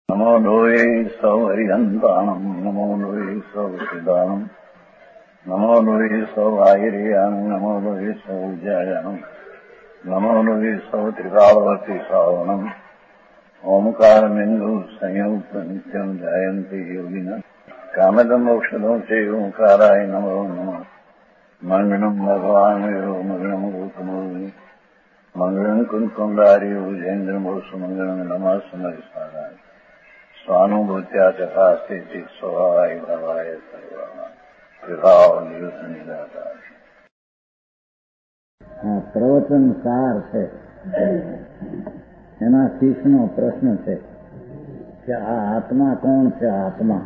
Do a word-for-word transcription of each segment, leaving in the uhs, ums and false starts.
નમો લોહે સૌ હરિહંતાણમ નમો લોહે સૌ સિદાનમ નમો લોહે સૌ આયર્યાણમ નમો લોહે સૌ જયાણમ નમો લોહે સૌ ત્રિકાળવતી સાવણમ ઓમકાર બિંદુ સંયુક્ત નિત્યમ જયંતિ યોગિના કામદમ મોક્ષદો છે ઓંકારાય નમો નમઃ મંગળમ ભગવાન વિરો મંગળમ ગૌતમોની મંગળમ કુંકુંડારી ઉજેન્દ્રમો સુમંગળમ નમઃ સમરિસારાય સ્વાનુભૂત્યા તથા સ્થિતિ સ્વભાવાય ભવાય સર્વમાં વિભાવ નિયુદ્ધ નિરાકાર. આ પ્રવચન સાર છે. એના શીશનો પ્રશ્ન છે કે આ આત્મા કોણ છે? આત્મા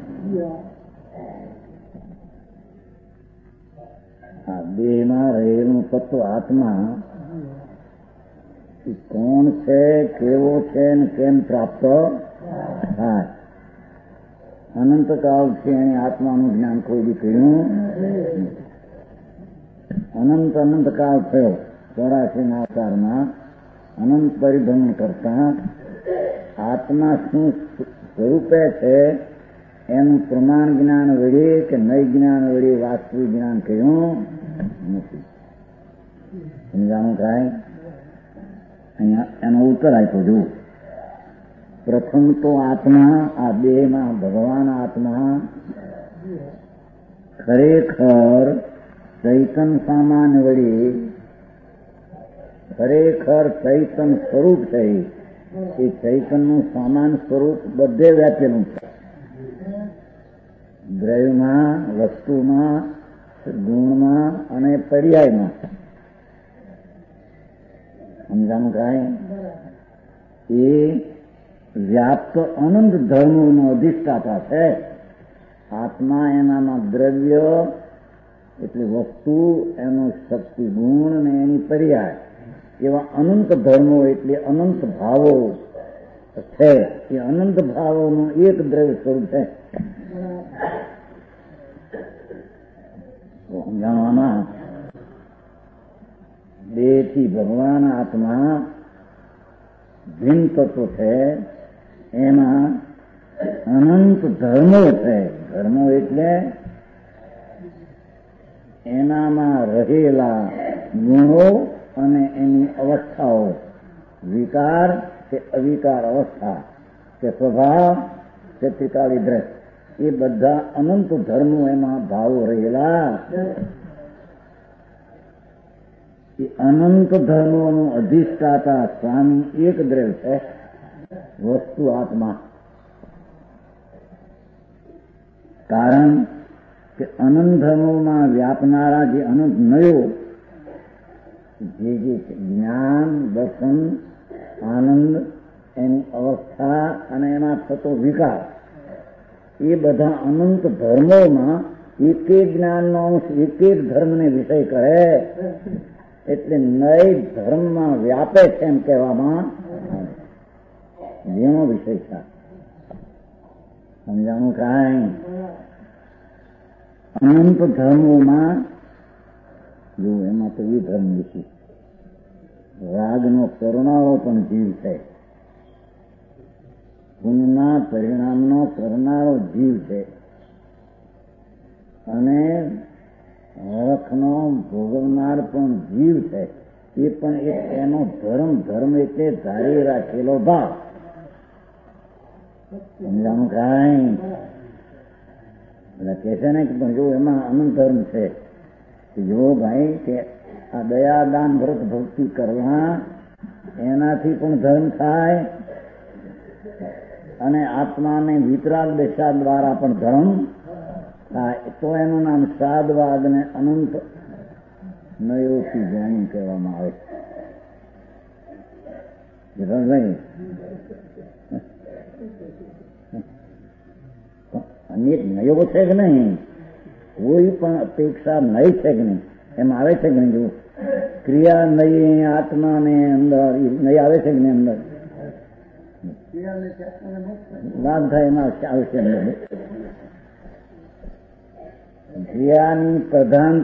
આ દેહમાં રહેલું તત્વ આત્મા કોણ છે, કેવો છે ને કેમ પ્રાપ્ત થાય? અનંતકાળ છે એને આત્માનું જ્ઞાન કોઈ બી કર્યું. અનંત અનંતકાળ થયો ચોરાસી ના અવતારમાં અનંત પરિભ્રમણ કરતા આત્મા શું સ્વરૂપે છે એનું પ્રમાણ જ્ઞાન વડે કે નય જ્ઞાન વડે વાસ્તવિક જ્ઞાન કહ્યું નથી. સમજાણું કાંઈ? અહીંયા એનો ઉત્તર આપ્યો જુઓ. પ્રથમ તો આત્મા, આ દેહમાં ભગવાન આત્મા ખરેખર ચૈતન સામાન વડે ખરેખર ચૈતન સ્વરૂપ છે. એ ચૈતનનું સામાન સ્વરૂપ બધે વ્યાપેલું છે. દ્રવ્યમાં, વસ્તુમાં, ગુણમાં અને પર્યાયમાં. સમજાનું કાંઈ? એ વ્યાપ્ત અનંત ધર્મોનો અધિષ્ઠાતા છે. આત્મા એનામાં દ્રવ્ય એટલે વસ્તુ, એનો શક્તિ ગુણ ને એની પર્યાય એવા અનંત ધર્મો એટલે અનંત ભાવો છે. એ અનંત ભાવોનું એક દ્રવ્ય સ્વરૂપ છે. સમજાવવામાં દેહથી ભગવાન આત્મા ભિન્ન તત્વ છે. એમાં અનંત ધર્મો છે. ધર્મો એટલે એનામાં રહેલા ગુણો અને એની અવસ્થાઓ, વિકાર કે અવિકાર અવસ્થા કે સ્વભાવ કે ત્રિકાળી દ્રષ્ટિ, એ બધા અનંત ધર્મો એમાં ભાવો રહેલા. એ અનંત ધર્મોનું અધિષ્ઠાતા સ્વામી એક દ્રવ્ય છે, વસ્તુ આત્મા. કારણ કે અનંત ધર્મોમાં વ્યાપનારા જે અનંત નયો જે જે જ્ઞાન, દર્શન, આનંદ, એની અવસ્થા અને એમાં થતો વિકાર, એ બધા અનંત ધર્મોમાં એક એક જ્ઞાનનો અંશ એક એક ધર્મને વિષય કરે એટલે નય ધર્મમાં વ્યાપે છે એમ કહેવામાં જેનો વિષય છે. સમજાણું કાંઈ? અનંત ધર્મોમાં જો એમાં તો એ ધર્મ વિશે રાગનો કરનારો પણ જીવ છે, પુણ્યના પરિણામનો કરનારો જીવ છે, અને હરખનો ભોગવનાર પણ જીવ છે. એ પણ એક એનો ધર્મ ધર્મ એટલે ધારી રાખેલો ભાવ. સમજાણું કાંઈ? એટલે કે છે ને કે પણ જો એમાં અનંત ધર્મ છે. જો ભાઈ કે આ દયા, દાન, વ્રત, ભક્તિ કરવા એનાથી પણ ધર્મ થાય અને આત્માને વિતરાગ દશા દ્વારા પણ ધર્મ થાય, તો એનું નામ સાદવાદ ને અનંત નયોથી જાણી કહેવામાં આવે છે. અનેક નયો છે કે નહીં? કોઈ પણ અપેક્ષા નહીં છે કે નહીં? એમ આવે છે કે નહીં? જો ક્રિયા નહીં, આત્મા ને અંદર નહીં આવે છે કે નહીં? અંદર લાભ થાય એમાં આવશે અંદર. ક્રિયાની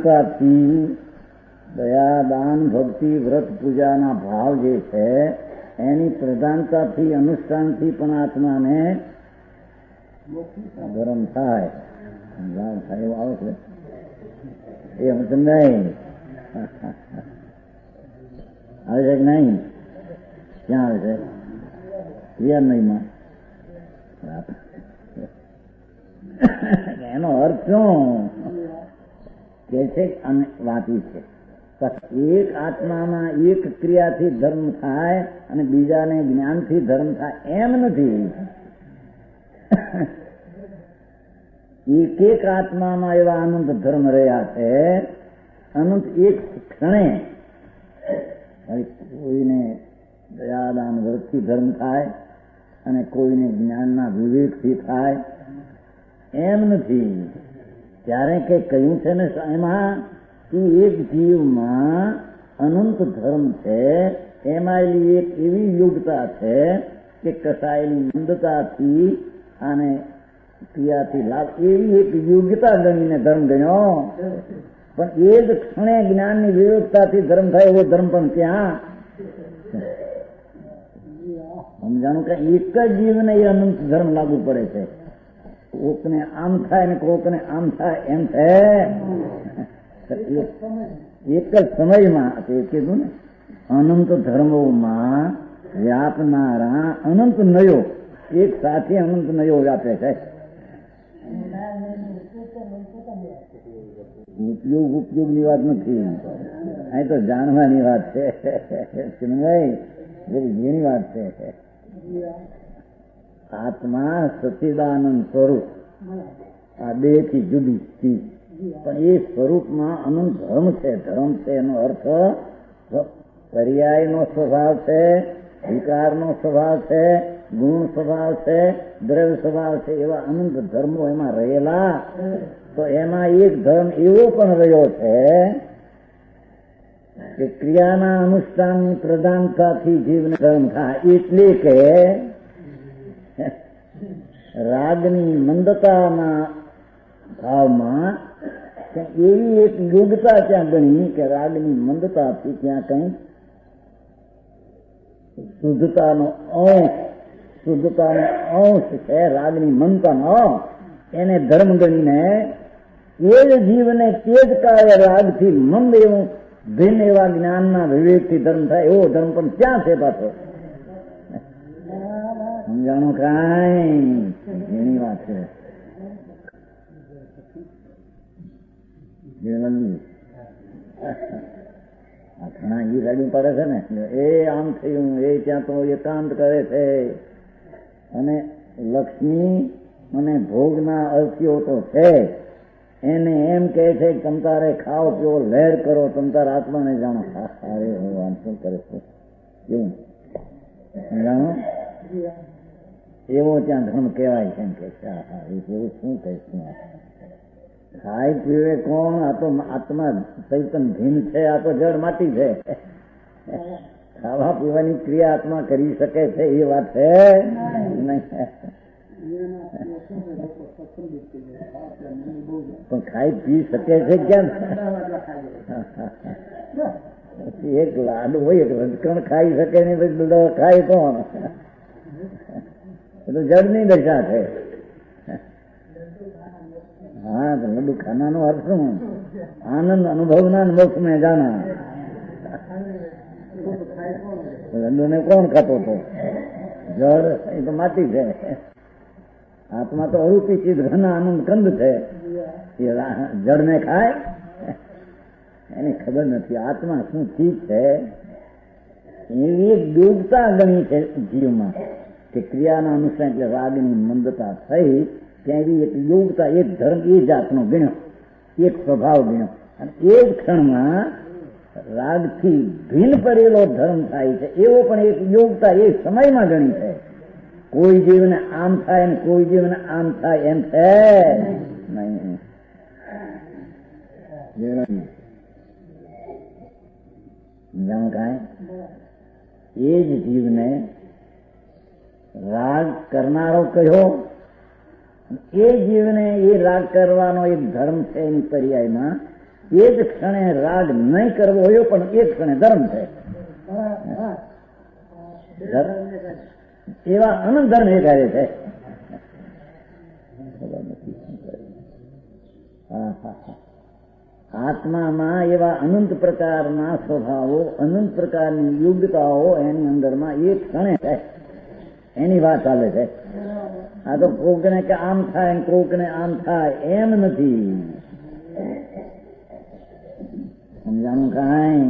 પ્રધાનતાથી દયા, દાન, ભક્તિ, વ્રત, પૂજાના ભાવ જે છે એની પ્રધાનતાથી અનુષ્ઠાનથી પણ આત્માને ગરમ થાય થાય એવું આવે છે એમ તો નહીં આવે છે કે નહીં? ક્યાં આવે છે? ક્રિયાન્વયમાં. એનો અર્થ શું કે છે? અને વાંચી છે એક આત્મામાં એક ક્રિયાથી ધર્મ થાય અને બીજાને જ્ઞાનથી ધર્મ થાય એમ નથી. એક એક આત્મામાં એવા અનંત ધર્મ રહ્યા છે. અનંત એક ક્ષણે કોઈને દયાદાન વ્રતથી ધર્મ થાય અને કોઈને જ્ઞાનના વિવેકથી થાય એમ નથી. ત્યારે કે કહ્યું છે ને એમાં કે એક જીવમાં અનંત ધર્મ છે. એમાં એક એવી યોગ્યતા છે કે કસાયેલી મંદતાથી અને ક્રિયાથી લાભ એવી એક યોગ્યતા ગણીને ધર્મ ગણ્યો. પણ એ જ ક્ષણે જ્ઞાનની વિરોધતાથી ધર્મ થાય એવો ધર્મ પણ ક્યાં સમજાણું કે એક જ જીવને એ અનંત ધર્મ લાગુ પડે છે. કોકને આમ થાય ને કોકને આમ થાય એમ છે એક જ સમયમાં કીધું ને અનંત ધર્મોમાં વ્યાપનારા અનંત નયો એક સાથે અનંત નયો વ્યાપે છે. ઉપયોગ ઉપયોગની વાત નથી, અહીં તો જાણવાની વાત છે. જેની વાત છે આત્મા સચ્ચિદાનંદ સ્વરૂપ આ દેહ થી જુદી ચીજ પણ એ સ્વરૂપમાં અનંત ધર્મ છે. ધર્મ છે એનો અર્થ પર્યાયનો સ્વભાવ છે, વિકારનો સ્વભાવ છે, ગુણ સ્વભાવ છે, દ્રવ્ય સ્વભાવ છે. એવા અનંત ધર્મો એમાં રહેલા. તો એમાં એક ધર્મ એવો પણ રહ્યો છે કે ક્રિયાના અનુષ્ઠાનની પ્રધાનતાથી જીવને ધર્મ થાય. એટલે કે રાગની મંદતાના ભાવમાં એવી એક યોગ્યતા ત્યાં ગણી કે રાગની મંદતાથી ત્યાં કઈ શુદ્ધતાનો અંશ શુદ્ધતાનો અંશ છે. રાગની મંદતાનો એને ધર્મ ગણીને એ જ જીવને તે જ કાળે રાગથી મંદ એવું ભિન્ન એવા જ્ઞાનના વિવેકથી ધર્મ થાય એવો ધર્મ પણ ક્યાં છે પાછો? સમજાણું કાંઈ એની વાત છે. ઘણા ઈ રાડ્યું પડે છે ને એ આમ થયું એ ત્યાં તો એકાંત કરે છે અને લક્ષ્મી અને ભોગના અર્થીઓ તો છે. એને એમ કે છે કે તમ તારે ખાઓ પીઓ લહેર કરો, તમ તારે આત્માને જાણો. અરે ભગવાન શું કરે છે કેવું જાણો એવો ત્યાં ધર્મ કહેવાય છે. કે એવું શું કહીશું? ખાય પીવે કોણ? આ તો આત્મા ચૈતન ભીન છે, આ તો જળ માટી છે. ખાવા પીવાની ક્રિયા આત્મા કરી શકે છે એ વાત છે નહીં. પણ ખાઈ પી શકે છે કેમ? એક લાડુ હોય એક રજકણ ખાઈ શકે ને પછી ખાય કોણ? એ તો જળની દશા છે. હા તો લડુ ખાનાનો અર્થ શું? આનંદ અનુભવના મોક્ષ મેં જાના. લડુ ને કોણ ખાતો હતો? જળ એ તો માટી છે. આત્મા તો અરૂપી ચીજ ઘન આનંદ કંદ છે. એ જળને ખાય એની ખબર નથી આત્મા શું ચીજ છે. એવી એક યોગતા ગણી છે જીવમાં કે ક્રિયાના અનુસાર એટલે રાગની મંદતા થઈ ત્યાં એવી એક યોગતા એક ધર્મ એ જાતનો ગણ્યો, એક સ્વભાવ ગણ્યો અને એ જ ક્ષણમાં રાગથી ભિન્ન પડેલો ધર્મ થાય છે. એવો પણ એક યોગતા એ સમયમાં ગણી છે. કોઈ જીવને આમ થાય ને કોઈ જીવને આમ થાય એમ છે નહીં. જાણ કાંઈ એ જ જીવને રાગ કરનારો કહ્યો, એ જીવને એ રાગ કરવાનો એક ધર્મ છે એની પર્યાયમાં. એ જ ક્ષણે રાગ નહીં કરવો હોય પણ એ જ ક્ષણે ધર્મ છે. એવા અનંત ધર્મ એ કાર્ય છે. આત્મામાં એવા અનંત પ્રકારના સ્વભાવો, અનંત પ્રકારની યોગ્યતાઓ એની અંદરમાં એક ક્ષણે છે. એની વાત ચાલે છે. આ તો કોકને કે આમ થાય, કોકને આમ થાય એમ નથી. સમજાણું કાંઈ?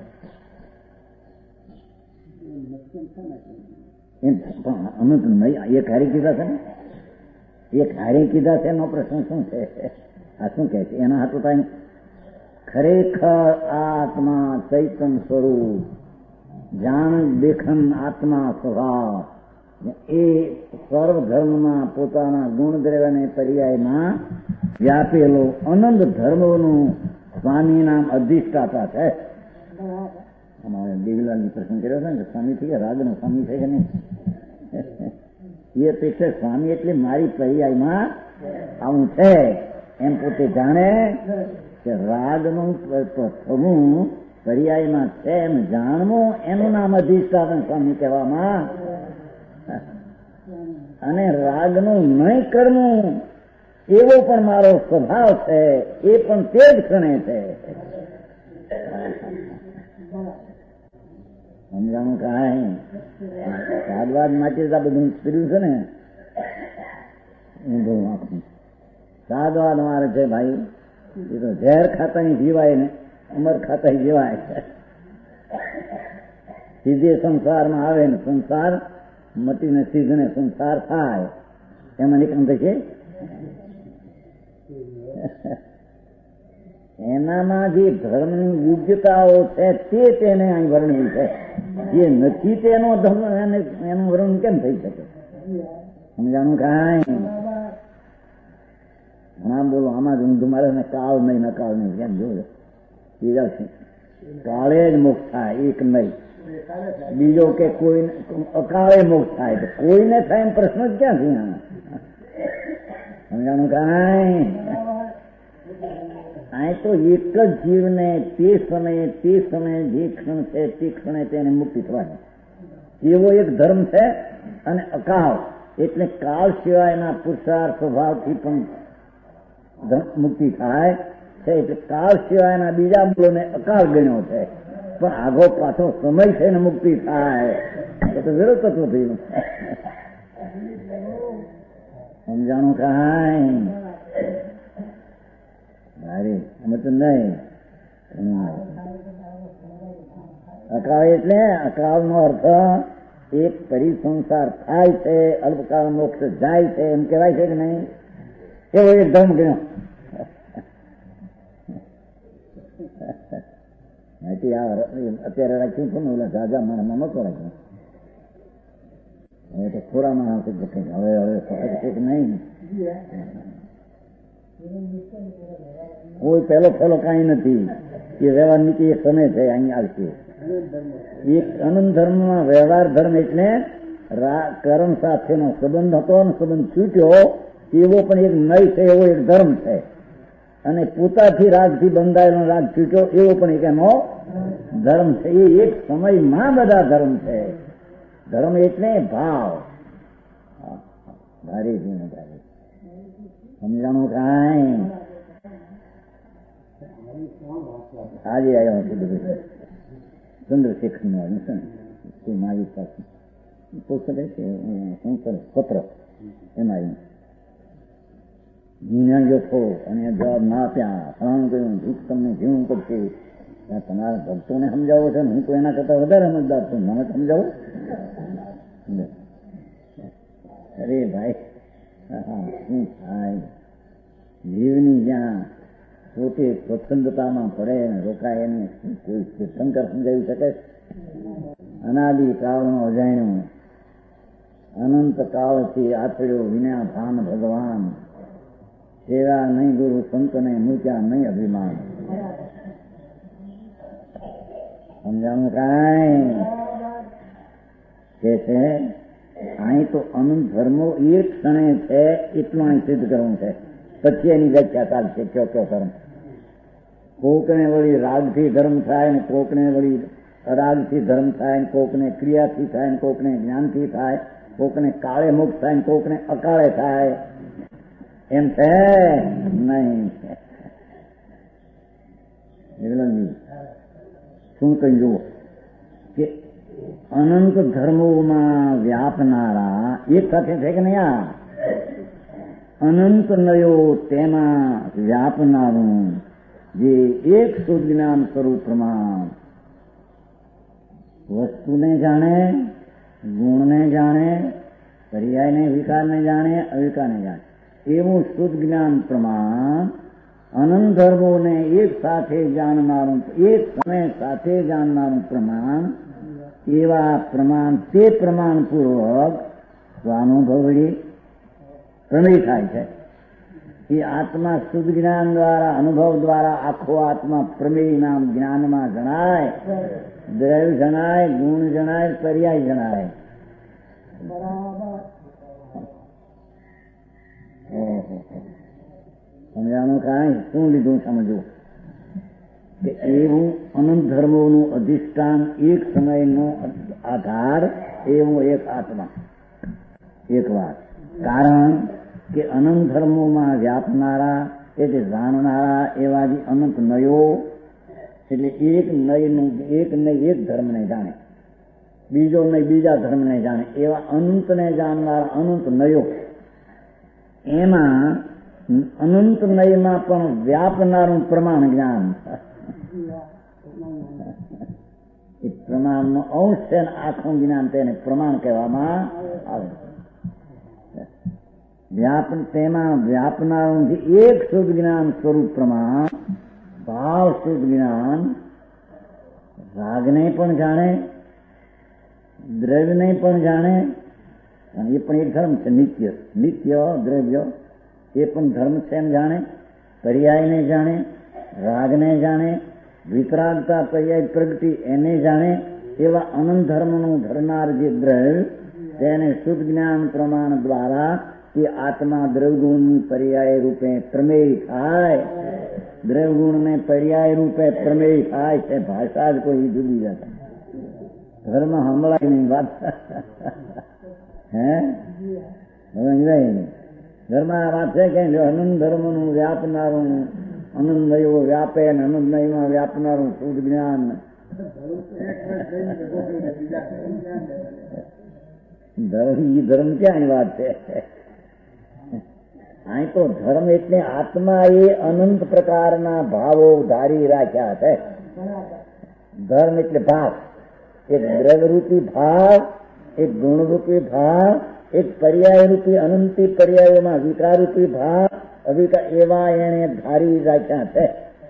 અનંત નહીં, એક હારી કીધા છે ને, એક હારી કીધા છે એનો પ્રશ્ન શું છે? આ શું કહે છે? એના હાથું થાય ખરેખર આત્મા ચૈતન સ્વરૂપ, જાણ દેખન આત્મા સ્વભાવ, એ સર્વ ધર્મમાં પોતાના ગુણ દ્રવ્યને પર્યાયમાં વ્યાપેલો અનંત ધર્મોનું સ્વામી નામ અધિષ્ઠાતા છે. અમારે દેવીલાલની પ્રશ્ન કર્યો છે ને, સ્વામી થઈ ગયા, રાગનો સ્વામી છે કે નહીં? એ અપેક્ષા સ્વામી એટલે મારી પર્યાયમાં આવું છે એમ પોતે જાણે કે રાગનું થવું પર્યાયમાં છે એમ જાણવું, એનું નામ અધિષ્ઠાતા સ્વામી કહેવામાં. અને રાગનું નહીં કરવું એવો પણ મારો સ્વભાવ છે, એ પણ તે જ ક્ષણે છે. સમજાણું કાંઈ? સાદવાદ માટે આ બધું કર્યું છે ને, ઊંધું આખું સાદવાદ મારે છે ભાઈ. એ તો ઝેર ખાતાની જીવાય ને અમર ખાતા જીવાય. સીધે સંસારમાં આવે ને સંસાર મટીને સીધને સંસાર થાય, એમાં નીકળ છે. એનામાં જે ધર્મની યોગ્યતાઓ છે તે તેને અહીં વર્ણવી છે. જે નથી તેનો ધર્મ એનું વર્ણન કેમ થઈ શકે? સમજાણું કાંઈ? ઘણા બોલો આમાં જ ઊંધું મારે ને કાળ નહીં, ન કાળ નહીં, કેમ જોયું? બીજા છે કાળે જ મોક્ષ થાય, એક નહીં. બીજો કે કોઈ અકાળે મોક્ષ થાય, તો કોઈને થાય એમ પ્રશ્ન જ ક્યાં છે? સમજાણું કાંઈ? આ તો એક જ જીવને તે સમયે તે સમયે જે ક્ષણ છે તે ક્ષણે તેને મુક્તિ થવાની એવો એક ધર્મ છે. અને અકાળ એટલે કાળ સિવાયના પુરુષાર્થ સ્વભાવથી પણ મુક્તિ થાય છે. એટલે કાળ સિવાયના બીજા મૂળોને અકાળ ગણ્યો છે, પણ આગો પાછો સમય છે ને મુક્તિ થાય એ તો વિરોધ તત્વ થયું. સમજાણું કાંઈ? અરે અમે તો નહીં. અકાળ એટલે અકાળ નો અર્થ એક પરિસંસાર થાય છે, અલ્પકાળ મોક્ષ જાય છે એમ કહેવાય છે કે નહીં? એવો એક ધર્મ ગણ્યો. અત્યારે રાખ્યું છું ને ઓલા જાજા માણસમાં નતો રાખ્યું. હવે તો થોડા માણસ હવે હવે છે કે નહીં? કોઈ પહેલો ફેલો કઈ નથી. એ વ્યવહાર નીતિ એક સમય છે અહીં આવશે. એક અનંત ધર્મમાં વ્યવહાર ધર્મ એટલે કર્મ સાથેનો સંબંધ હતો અને સંબંધ છૂટ્યો એવો પણ એક નય છે, એવો એક ધર્મ છે. અને પોતાથી રાગથી બંધાયેલો રાગ છૂટ્યો એવો પણ એક એનો ધર્મ છે. એ એક સમયમાં બધા ધર્મ છે. ધર્મ એટલે ભાવ. ભારે ભારે સમજાણું કાંઈ? આજે આવ્યો છું બધું ચંદ્રશેખર નું આવ્યું છે ને મારી પાસે પુસ્તક છે શંકર પત્ર એમાં આવ્યું જો છો અને જવાબ ના આપ્યા ફલાણું કહ્યું દુઃખ તમને જીવવું પડશે. તમારા ભક્તોને સમજાવો છો ને, હું તો એના કરતા વધારે સમજદાર છું, મને સમજાવો. અરે ભાઈ શું થાય? જીવની જ્યાં પોતે સ્વચ્છંદતામાં પડે ને રોકાય એને કોઈ શંકર સમજાવી શકે? અનાદિ કાળનો અજાણ્યો અનંત કાળથી આચર્યો વિના ભાન ભગવાન, સેવા નહીં ગુરુ સંતને મૂક્યા નહીં અભિમાન. સમજાણું કાંઈ? કે છે અહીં તો અનંત ધર્મો એક ક્ષણે છે એટલું અહીં સિદ્ધ કરવું છે. પછી એની વ્યાખ્યા ચાલશે કયો કયો ધર્મ. કોકને વળી રાગથી ધર્મ થાય ને કોકને વળી રાગથી ધર્મ થાય, કોકને ક્રિયાથી થાય, કોકને જ્ઞાનથી થાય, કોકને કાળે મુક્ત થાય, કોકને અકાળે થાય. એમ છે નહીં. શું કહ્યું કે અનંત ધર્મોમાં વ્યાપનારા એક સાથે છે કે નહીં? આ અનંત નયો તેમાં વ્યાપનારું જે એક શુદ્ધ જ્ઞાન સ્વરૂપમાં વસ્તુને જાણે, ગુણને જાણે, પર્યાયને વિકારને જાણે, અવિકારને જાણે એવું શુદ્ધ જ્ઞાન પ્રમાણ અનંત ધર્મોને એક સાથે જાણનારું, એક સમય સાથે જાણનારું પ્રમાણ, એવા પ્રમાણ તે પ્રમાણપૂર્વક સ્વાનુભવ વળી પ્રમેય થાય છે. એ આત્મા શુદ્ધ જ્ઞાન દ્વારા, અનુભવ દ્વારા આખો આત્મા પ્રમેય નામ જ્ઞાનમાં જણાય, દ્રવ્ય જણાય, ગુણ જણાય, પર્યાય જણાય. સમજાણું? કાંઈ શું લીધું સમજવું કે એવું અનંત ધર્મોનું અધિષ્ઠાન, એક સમયનો આધાર એવું એક આત્મા, એક વાત. કારણ કે અનંત ધર્મોમાં વ્યાપનારા એટલે જાણનારા એવા જે અનંત નયો, એટલે એક નયનું એક નય એક ધર્મને જાણે, બીજો નય બીજા ધર્મને જાણે, એવા અનંતને જાણનારા અનંત નયો. એમાં અનંત નયમાં પણ વ્યાપનારું પ્રમાણ જ્ઞાન, એ પ્રમાણનો અંશ છે ને આખું જ્ઞાન, તેને પ્રમાણ કહેવામાં આવે. વ્યાપ તેમાં વ્યાપનારું જે એક શુદ્ધ જ્ઞાન સ્વરૂપ પ્રમાણ, ભાવ શુદ્ધ જ્ઞાન રાગને પણ જાણે, દ્રવ્યને પણ જાણે. એ પણ એક ધર્મ છે. નિત્ય નિત્ય દ્રવ્ય એ પણ ધર્મ છે એમ જાણે, પર્યાયને જાણે, રાગને જાણે, વિતરાગતા પર્યાય પ્રગતિ એને જાણે. એવા અનંત ધર્મનું ધરનાર જે દ્રવ્ય, તેને શુદ્ધ જ્ઞાન પ્રમાણ દ્વારા એ આત્મા દ્રવગુણની પર્યાય રૂપે પ્રમેય થાય. દ્રવગુણને પર્યાય રૂપે પ્રમેય થાય છે. ભાષા જ કોઈ જુદી જતા ધર્મ હમણાં ની વાત. હે ધર્મ આ વાત છે કે અનંત ધર્મનું વ્યાપનારું, અનંત નયો વ્યાપે ને અનંત નયમાં વ્યાપનારું શુદ્ધ જ્ઞાન. ધર્મ એ ધર્મ ક્યાં વાત છે? અહીં તો ધર્મ એટલે આત્મા એ અનંત પ્રકારના ભાવો ધારી રાખ્યા છે. ધર્મ એટલે ભાવ, એક દ્રવ્યરૂપી ભાવ, એક ગુણરૂપી ભાવ, એક પર્યાયરૂપી અનંતી પર્યાયોમાં વિકારરૂપી ભાવ, અવિકાર, એવા એને ધારી રાખ્યા છે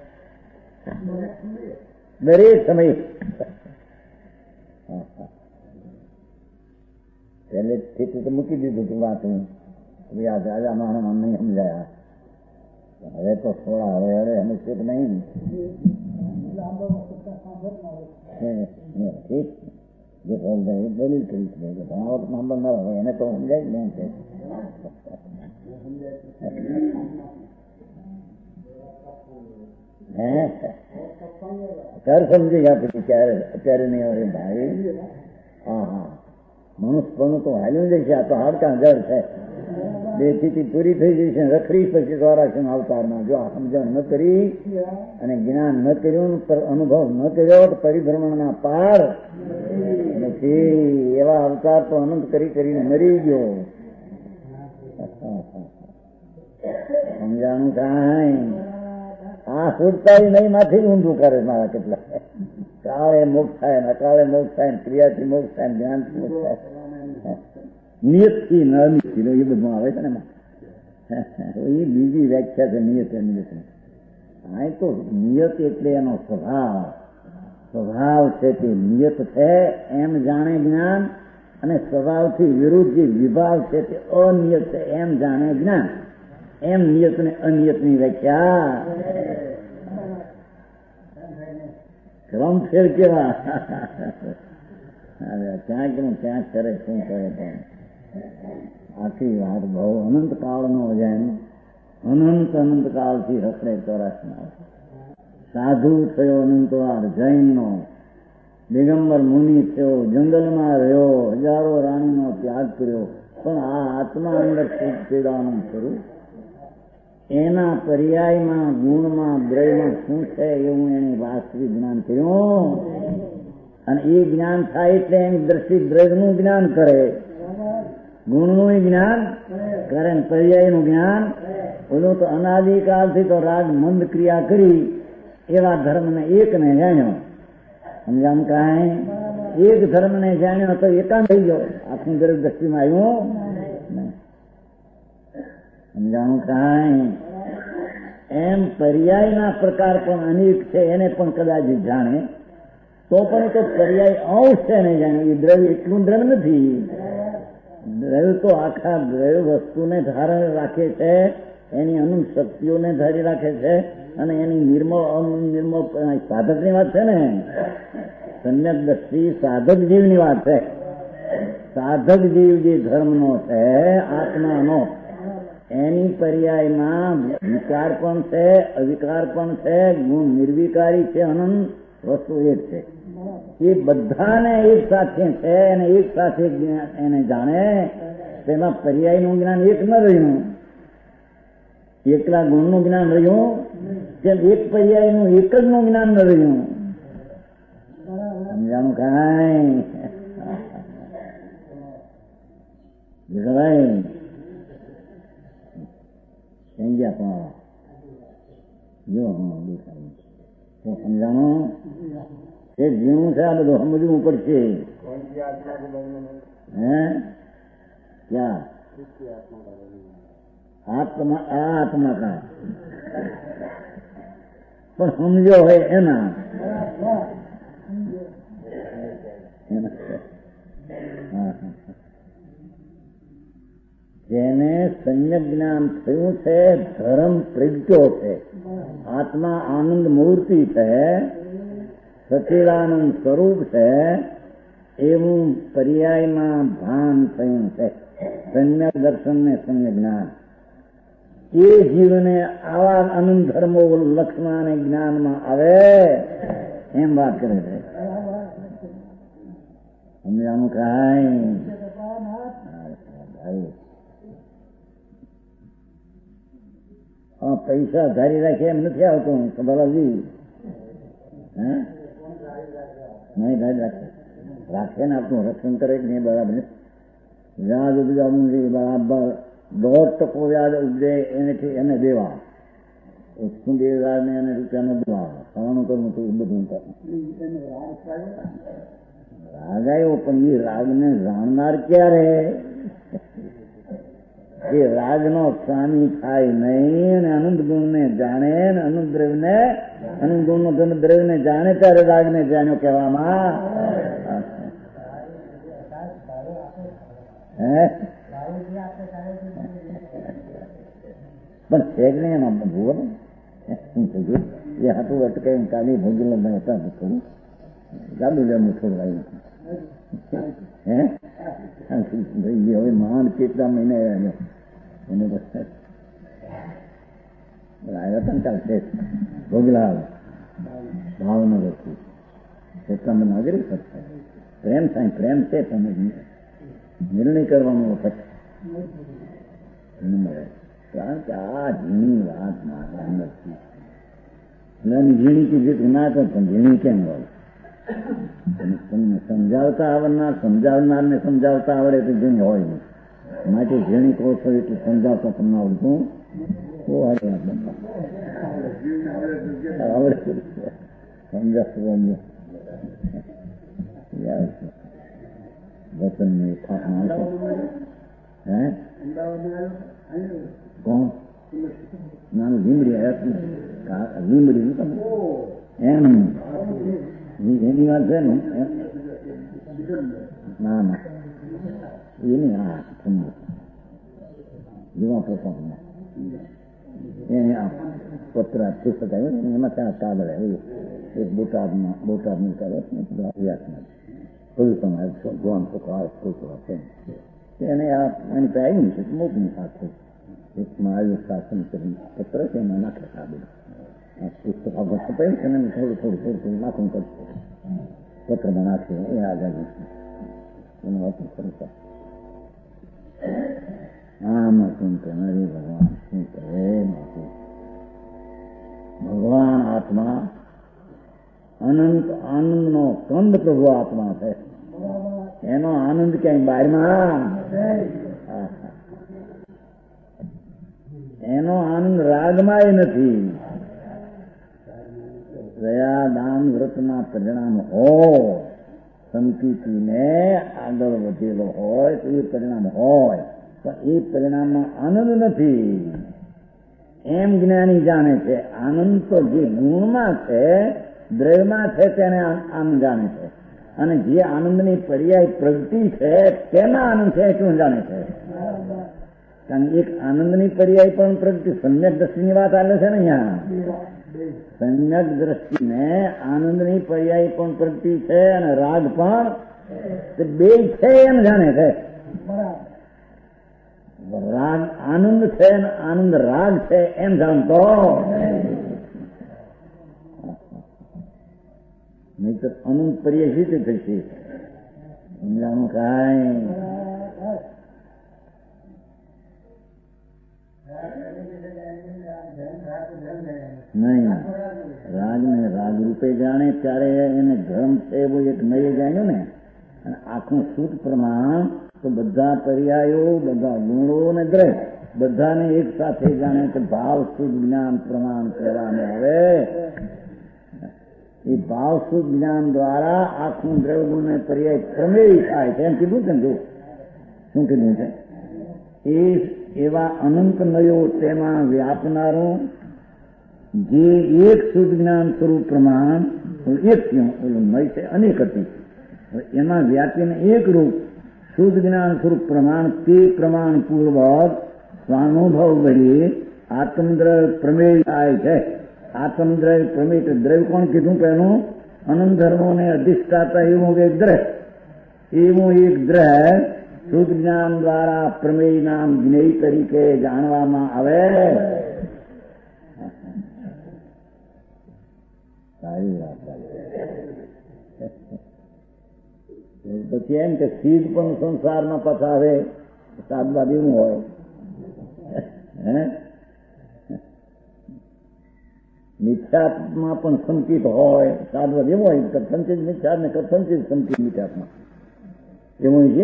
દરેક સમય. પહેલેથી તો મૂકી દીધું હતું વાત. હું રાજા માણસ નહીં સમજાયા, હવે તો થોડા હવે હવે અમે ચૂક નહીં. ઠીક જે દલીલ કરી છે ભણાવટ સાંભળનાર હવે એને તો સમજાય જ નહીં છે. હે કર સમજી ગયા પછી ક્યારે અત્યારે નહીં હવે ભાઈ. હા હા મનુષ્યપણું તો હાલ્યું જ છે. આ તો હાડકા જળ છે. બે સ્થિતિ પૂરી થઈ જશે. રખડી પછી દ્વારાક્ષણ અવતારમાં જો આ સમજણ ન કરી અને જ્ઞાન ન કર્યું, અનુભવ ન કર્યો તો પરિભ્રમણના પાર નથી. એવા અવતાર તો અનંત કરી કરીને મરી ગયો. સમજાણું કાંઈ? આ સુધતા નહીં માંથી ઊંધું કરે મારા કેટલા. કાળે મોક્ષ થાય ને અકાળે મોક્ષ થાય ને ક્રિયાથી મોક્ષ થાય ને જ્ઞાનથી મોક્ષ થાય. નિયતથી ન નિયતથી એ બધું આવે છે ને એ બીજી વ્યાખ્યા છે નિયત નિયત. હા તો નિયત એટલે એનો સ્વભાવ, સ્વભાવ છે તે નિયત છે એમ જાણે જ્ઞાન, અને સ્વભાવથી વિરુદ્ધ જે વિભાવ છે તે અનિયત છે એમ જાણે જ્ઞાન. એમ નિયત ને અનિયતની વ્યાખ્યા. ક્રમ ફેર કેવા ક્યાંક નું ક્યાંક કરે શું કરે પણ આખી વાત બહુ અનંત કાળનો જેમ અનંત અનંત કાળથી રખડે ચોરાસમાં. સાધુ થયો અનંતવાર જૈનનો, દિગંબર મુનિ થયો, જંગલમાં રહ્યો, હજારો રાણીનો ત્યાગ કર્યો, પણ આ આત્મા અંદર સચ્ચિદાનંદ સ્વરૂપ એના પર્યાયમાં ગુણમાં દ્રવ્યમાં શું છે એવું એને વાસ્તવિક જ્ઞાન કર્યું. અને એ જ્ઞાન થાય એટલે એની દ્રષ્ટિ દ્રવ્યનું જ્ઞાન કરે, ગુણનું જ્ઞાન કરે, પર્યાયનું જ્ઞાન. ઓલું તો અનાદિકાળથી તો રાગ મંદ ક્રિયા કરી એવા ધર્મને એકને જાણ્યો. સમજામ કાંઈ એક ધર્મને જાણ્યો તો એકાંત થઈ ગયો, આખું દરેક દ્રષ્ટિમાં આવ્યું. સમજાણું કાંઈ એમ પર્યાયના પ્રકાર પણ અનેક છે, એને પણ કદાચ જાણે તો પણ તો પર્યાય અંશ છે ને જાણે. એ દ્રવ્ય એટલું દ્રવ્ય નથી, દ્રવ્ય તો આખા દ્રવ્ય વસ્તુને ધારણ રાખે છે, એની અનંત શક્તિઓને ધારી રાખે છે, અને એની નિર્મળ અનિર્મળ સાધકની વાત છે ને. સમ્યક દ્રષ્ટિ સાધક જીવની વાત છે. સાધક જીવ જે ધર્મનો છે આત્માનો, એની પર્યાયમાં વિકાર પણ છે, અવિકાર પણ છે, ગુણ નિર્વિકારી છે, અનંત વસ્તુ એક છે. એ બધાને એક સાથે છે અને એક સાથે એને જાણે. તેમાં પર્યાયનું જ્ઞાન એક ન રહ્યું, એકલા ગુણનું જ્ઞાન રહ્યું, જેમ એક પર્યાયનું એક જ નું જ્ઞાન ન રહ્યું. સમજાનું કાંઈ ભાઈ સમજ્યા પણ જો દેખાય સમજાણું એ જીવનું છે. આ બધું સમજવું પડશે. હે ક્યાં આત્મા આ આત્મા કા પણ સમજો હોય એના જેને સમ્યક જ્ઞાન થયું છે, ધર્મ પ્રજ્ઞો છે, આત્મા આનંદ મૂર્તિ છે, સચિદાનંદ સ્વરૂપ છે, એવું પર્યાયમાં ભાન થયું છે. સમ્યક દર્શન ને સમ્યક જ્ઞાન એ જીવને આવા અનંત ધર્મો લક્ષમાં અને જ્ઞાનમાં આવે એમ વાત કરે છે. સમજાનું કાંઈ પૈસા ધારી રાખે એમ નથી આવતું ખબરજી. હે નહીં ધારી રાખે રાખે ને આપણું રક્ષણ કરે કે નહીં બરાબર. વ્યાજ ઉપજાવું બરાબર દોઢ ટકો વ્યાજ ઉપજે એનેથી એને દેવા, સુંદર વ્યાજ ને એને રૂપિયાનો દેવા, ખાવાનું કરવું તો બધું રાગ આવ્યો. પણ એ રાગને જાણનાર ક્યારે? એ રાગનો સ્વામી થાય નહીં અને અનંત ગુણને જાણે, અનંત દ્રવ્યને અનંત ગુણનો દ્રવ્યને જાણે ત્યારે રાગને જાણ્યો કહેવામાં. હે પણ છે જ નહીં એમાં જુઓ ને એ હાથું અટકાઈ કાલી ભોગી હતા થોડું ગાડું લેવું થોડું આવ્યું. હે હવે મહાન કેટલા મહિને એને આવ્યા હતા ને ચાલશે ભોગલા ભાવનગરથી એટલા મને નાગરિક હતા. પ્રેમ થાય પ્રેમ છે પણ નિર્ણય કરવાનો વખત મળે. કારણ કે આ ઝીણી વાત મારા નથી. ઝીણી કીધી ના તો પણ ઝીણી કેમ હોય? તમને સમજાવતા આવડનાર સમજાવનાર ને સમજાવતા આવડે તો ઝીણી હોય નહીં. માટે ઝીણી કહો છો એટલે સમજાવતા તમને આવડતું તો આવડે સમજાવતું વતન ને હે કોણ નાનું લીમડી લીમડી નું તમે એમ એની વાત છે ને. ના ના એની હા જેવા પ્રકારના એને આ પત્ર પુસ્તક આવ્યું ને એમાં ત્યાં કાગળ આવ્યું એક બોટાદમાં બોટાદનું કાગળ વ્યાસમાં બધું તમારે જોવાનું છોકરા છે એને આ એની પાસે આવ્યું છે મોકલી સાથે એક મહાવીર શાસન કરી પત્ર છે એમાં નાખે કાગળ પુસ્તક આગળ છપાયું છે ને થોડું થોડું થોડું થોડું નાખવું કરશે તો પત્ર બનાવશે એ આગળ એનું હતું ખરું આમાં શું કહે ભગવાન શું કહે નથી. ભગવાન આત્મા અનંત આનંદનો કંદ પ્રભુ આત્મા છે. એનો આનંદ ક્યાંય બહારમાં, એનો આનંદ રાગમાં નથી. દયા દાન વ્રતના પરિણામ હોય, સંકિતિને આગળ વધેલો હોય તો એ પરિણામ હોય, પણ એ પરિણામમાં આનંદ નથી એમ જ્ઞાની જાણે છે. આનંદ તો જે ગુણમાં છે, દ્રવ્યમાં છે, તેને આનંદ જાણે છે. અને જે આનંદની પર્યાય પ્રગતિ છે તેના આનંદ છે એટલું જાણે છે. કારણ એક આનંદની પર્યાય પણ પ્રગતિ સમ્યક દ્રષ્ટિની વાત આવે છે ને અહીંયા. સમ્યક દ્રષ્ટિને આનંદની પર્યાય પણ પ્રગતિ છે અને રાગ પણ બે છે એમ જાણે છે. રાગ આનંદ છે અને આનંદ રાગ છે એમ જાણતો નહીં તો અનંત પર્યાય રીતે થશે જાણું કાંઈ નહીં. રાગ ને રાગ રૂપે જાણે ત્યારે એને ધર્મ છે એવું એક નય જાણ્યું ને, અને આખું શુદ્ધ પ્રમાણ તો બધા પર્યાયો, બધા ગુણો ને દ્રવ્ય બધાને એક સાથે જાણે કે ભાવ શુદ્ધ જ્ઞાન પ્રમાણ કહેવામાં આવે. એ ભાવ શુદ્ધ જ્ઞાન દ્વારા આખું દ્રવ્ય ગુણ ને પર્યાય પ્રમેય થાય છે એમ કીધું છે. જો શું કીધું છે એ એવા અનંત નયો તેમાં વ્યાપનારું જે એક શુદ્ધ જ્ઞાન સ્વરૂપ પ્રમાણ એક થયું, ઓલું નય છે અનેક હતી, એમાં વ્યાપીને એક રૂપ શુદ્ધ જ્ઞાન સ્વરૂપ પ્રમાણ તે પ્રમાણ પૂર્વક સ્વાનુભવ વળી આત્મદ્રવ્ય પ્રમેય થાય છે. આત્મદ્રવ્ય પ્રમેય દ્રવ્ય કોણ કીધું પહેલું? અનંત ધર્મોને અધિષ્ઠાતા એવું એક દ્રવ્ય, એવું એક દ્રવ્ય શુદ્ધ જ્ઞાન દ્વારા પ્રમેય નામ જ્ઞેય તરીકે જાણવામાં આવે. સારી વાત. પછી એમ કે સીધ પણ સંસારમાં પથાવે સાદવાદ એવું હોય. હે મિથ્યાત્મા પણ સંકિત હોય, સાદવાદ એવું હોય. કથનચિત મિથ્યા ને કથનચિત સંકિત મિથ્યાત્મા એવું છે.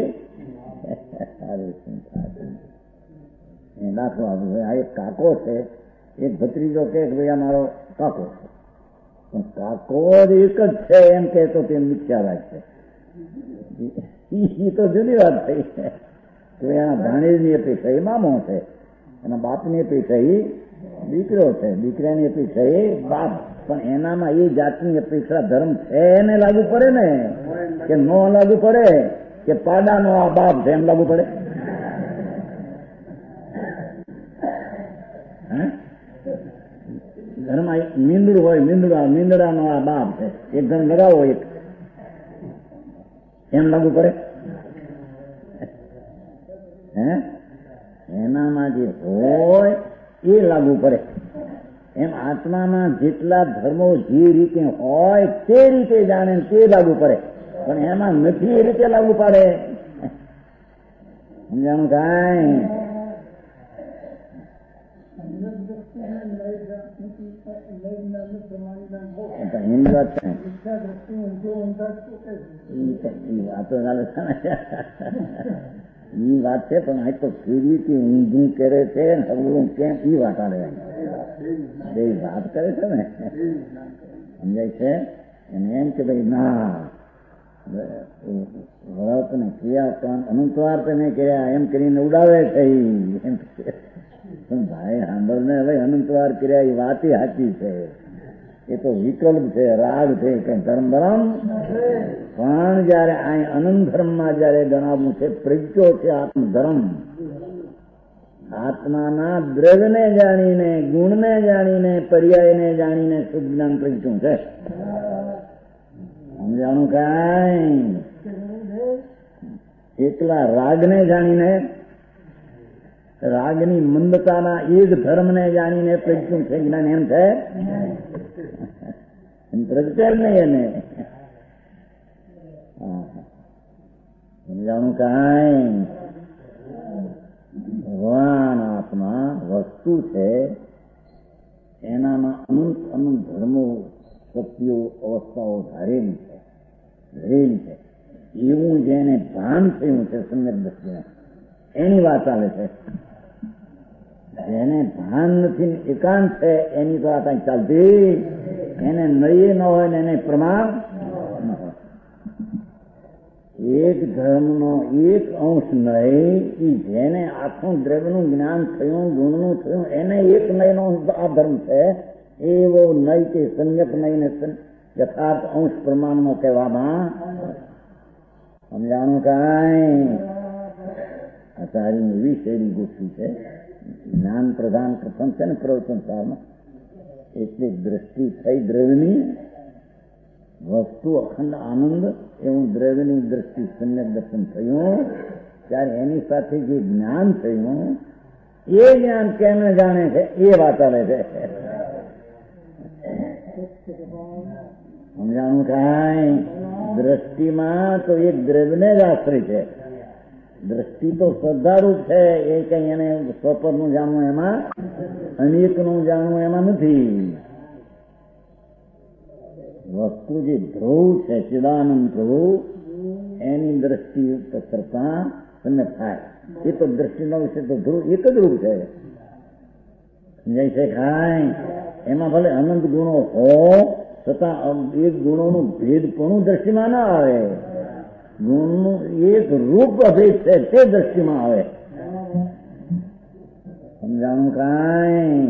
દાખલો આપું, આ એક કાકો છે, એક ભત્રીજો કે ભાઈ આ મારો કાકો છે, પણ કાકો જ એક જ છે એમ કે તો તે મિથ્યા વાત છે. એ તો જુદી વાત થઈ. તો એના ભાણેજની અપેક્ષા એ મામો છે, એના બાપની અપેક્ષા એ દીકરો છે, દીકરાની અપેક્ષા એ બાપ. પણ એનામાં એ જાતની અપેક્ષા ધર્મ છે એને લાગુ પડે ને કે ન લાગુ પડે? કે પાડાનો આ બાપ છે એમ લાગુ પડે? ઘરમાં મીંદડું હોય, મીંદડા મીંદડાનો આ બાપ છે, એક જણ લગાવો એક એમ લાગુ પડે? હે એનામાં જે હોય એ લાગુ પડે. એમ આત્મામાં જેટલા ધર્મો જે રીતે હોય તે રીતે જાણે તે લાગુ પડે, પણ એમાં નથી એ રીતે લાગુ પડે. સમજાણું કાંઈ? એની વાત છે એ વાત છે, પણ આ તો કેવી રીતે ઊંધું કરે છે હવળું કેમ એ વાત આવે એ વાત કરે છે ને, સમજાય છે? એને એમ કે ભાઈ ના વ્રત ને ક્રિયા પણ અનુસ્વાર તમે કર્યા એમ કરીને ઉડાવે છે. એમ ભાઈ સાંભળ ને, હવે અનંતવાર કર્યા એ વાત સાચી છે, એ તો વિકલ્પ છે, રાગ છે કે ધર્મ ધર્મ. પણ જયારે અહીં અનંત ધર્મમાં જયારે ગણાવવું છે પ્રજ્ઞો છે આત્મધર્મ, આત્માના દ્રવ્યને જાણીને, ગુણને જાણીને, પર્યાયને જાણીને શુદ્ધ જ્ઞાન પ્રજ્ઞો છે. સમજાણું કાંઈ? એકલા રાગને જાણીને, રાગની મંદતાના એક ધર્મને જાણીને પ્રજ્ઞ છે જ્ઞાન એમ છે? પ્રગટેલ નહીં એને સમજાણું કાંઈ? ભગવાન આત્મા વસ્તુ છે, એનામાં અનંત અનંત ધર્મો, શક્તિઓ, અવસ્થાઓ ધારેલી છે, ધરેલી છે. એવું જેને ભાન થયું છે સમ્યક દ્રષ્ટિને, એની વાત ચાલે છે. જેને ભાન નથી, એકાંત છે, એની તો આ કઈ ચાલતી. એને નળીએ ન હોય ને એને પ્રમાણ ન હોય. એક ધર્મનો એક અંશ નહીં, એ જેને આખું દ્રવ્યનું જ્ઞાન થયું, ગુણનું થયું, એને એક નયનો આ ધર્મ છે. એવો નય કે સંયક નય ને યથાર્થ અંશ પ્રમાણમાં કહેવામાં સમજાણું કાંઈ? આ સારી એવી શૈલી ગોઠવી છે. જ્ઞાન પ્રધાન પ્રથમ છે ને પ્રવચન સારમાં, એટલે દ્રષ્ટિ થઈ દ્રવ્યની, વસ્તુ અખંડ આનંદ, એવું દ્રવ્યની દ્રષ્ટિ સમ્યક દર્શન થયું. ત્યારે એની સાથે જે જ્ઞાન થયું, એ જ્ઞાન કેમ જાણે છે એ વાત ચાલે છે. સમજાણું કાંઈ? દ્રષ્ટિમાં તો એક દ્રવ્યને જ આશ્રય છે. દ્રષ્ટિ તો શ્રદ્ધારૂપ છે, એ કઈ એને સ્વપરનું જાણવું એમાં, અનેકનું જાણવું એમાં નથી. વસ્તુ જે ધ્રુવ છે, ચિદાનંદ પ્રભુ, એની દ્રષ્ટિ કરતા તમને થાય. એ તો દ્રષ્ટિનો વિશે તો ધ્રુવ એક જ રૂપ છે. સમજાય છે કાંઈ? એમાં ભલે અનંત ગુણો હો છતાં એક ગુણોનું ભેદપણું દ્રષ્ટિમાં ના આવે. ગુણનું એક રૂપ અભેદ છે તે દ્રષ્ટિમાં આવે. સમજાણું કાંઈ?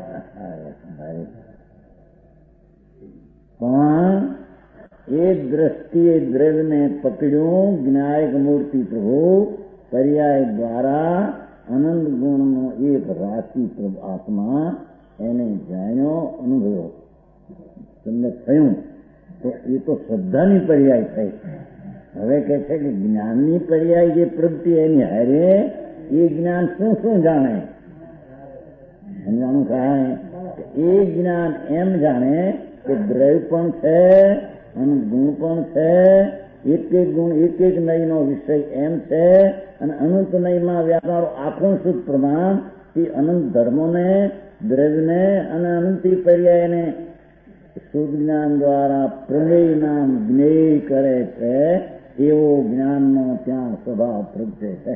પણ એ દ્રષ્ટિએ દ્રવ્યને પકડ્યું. જ્ઞાયક મૂર્તિ પ્રભુ પર્યાય દ્વારા અનંત ગુણનો એક રાશિ પ્રભુ આત્મા એને જાણ્યો, અનુભવ્યો, તમને થયું. તો એ તો શ્રદ્ધાની પર્યાય થઈ. હવે કે છે કે જ્ઞાનની પર્યાય જે પ્રગતિ એની હારે એ જ્ઞાન શું શું જાણે? સમજાણું કાંઈ? એ જ્ઞાન એમ જાણે કે દ્રવ્ય પણ છે અને ગુણ પણ છે. એક એક ગુણ એક એક નયનો વિષય એમ છે. અને અનંત નયમાં વ્યાપારો આખું શુદ્ધ પ્રમાણ એ અનંત ધર્મોને, દ્રવ્યને અને અનંતી પર્યાયને શુદ્ધ જ્ઞાન દ્વારા પ્રમેય નામ જ્ઞેય કરે છે. એવો જ્ઞાનનો ત્યાં સ્વભાવ પ્રગટે છે.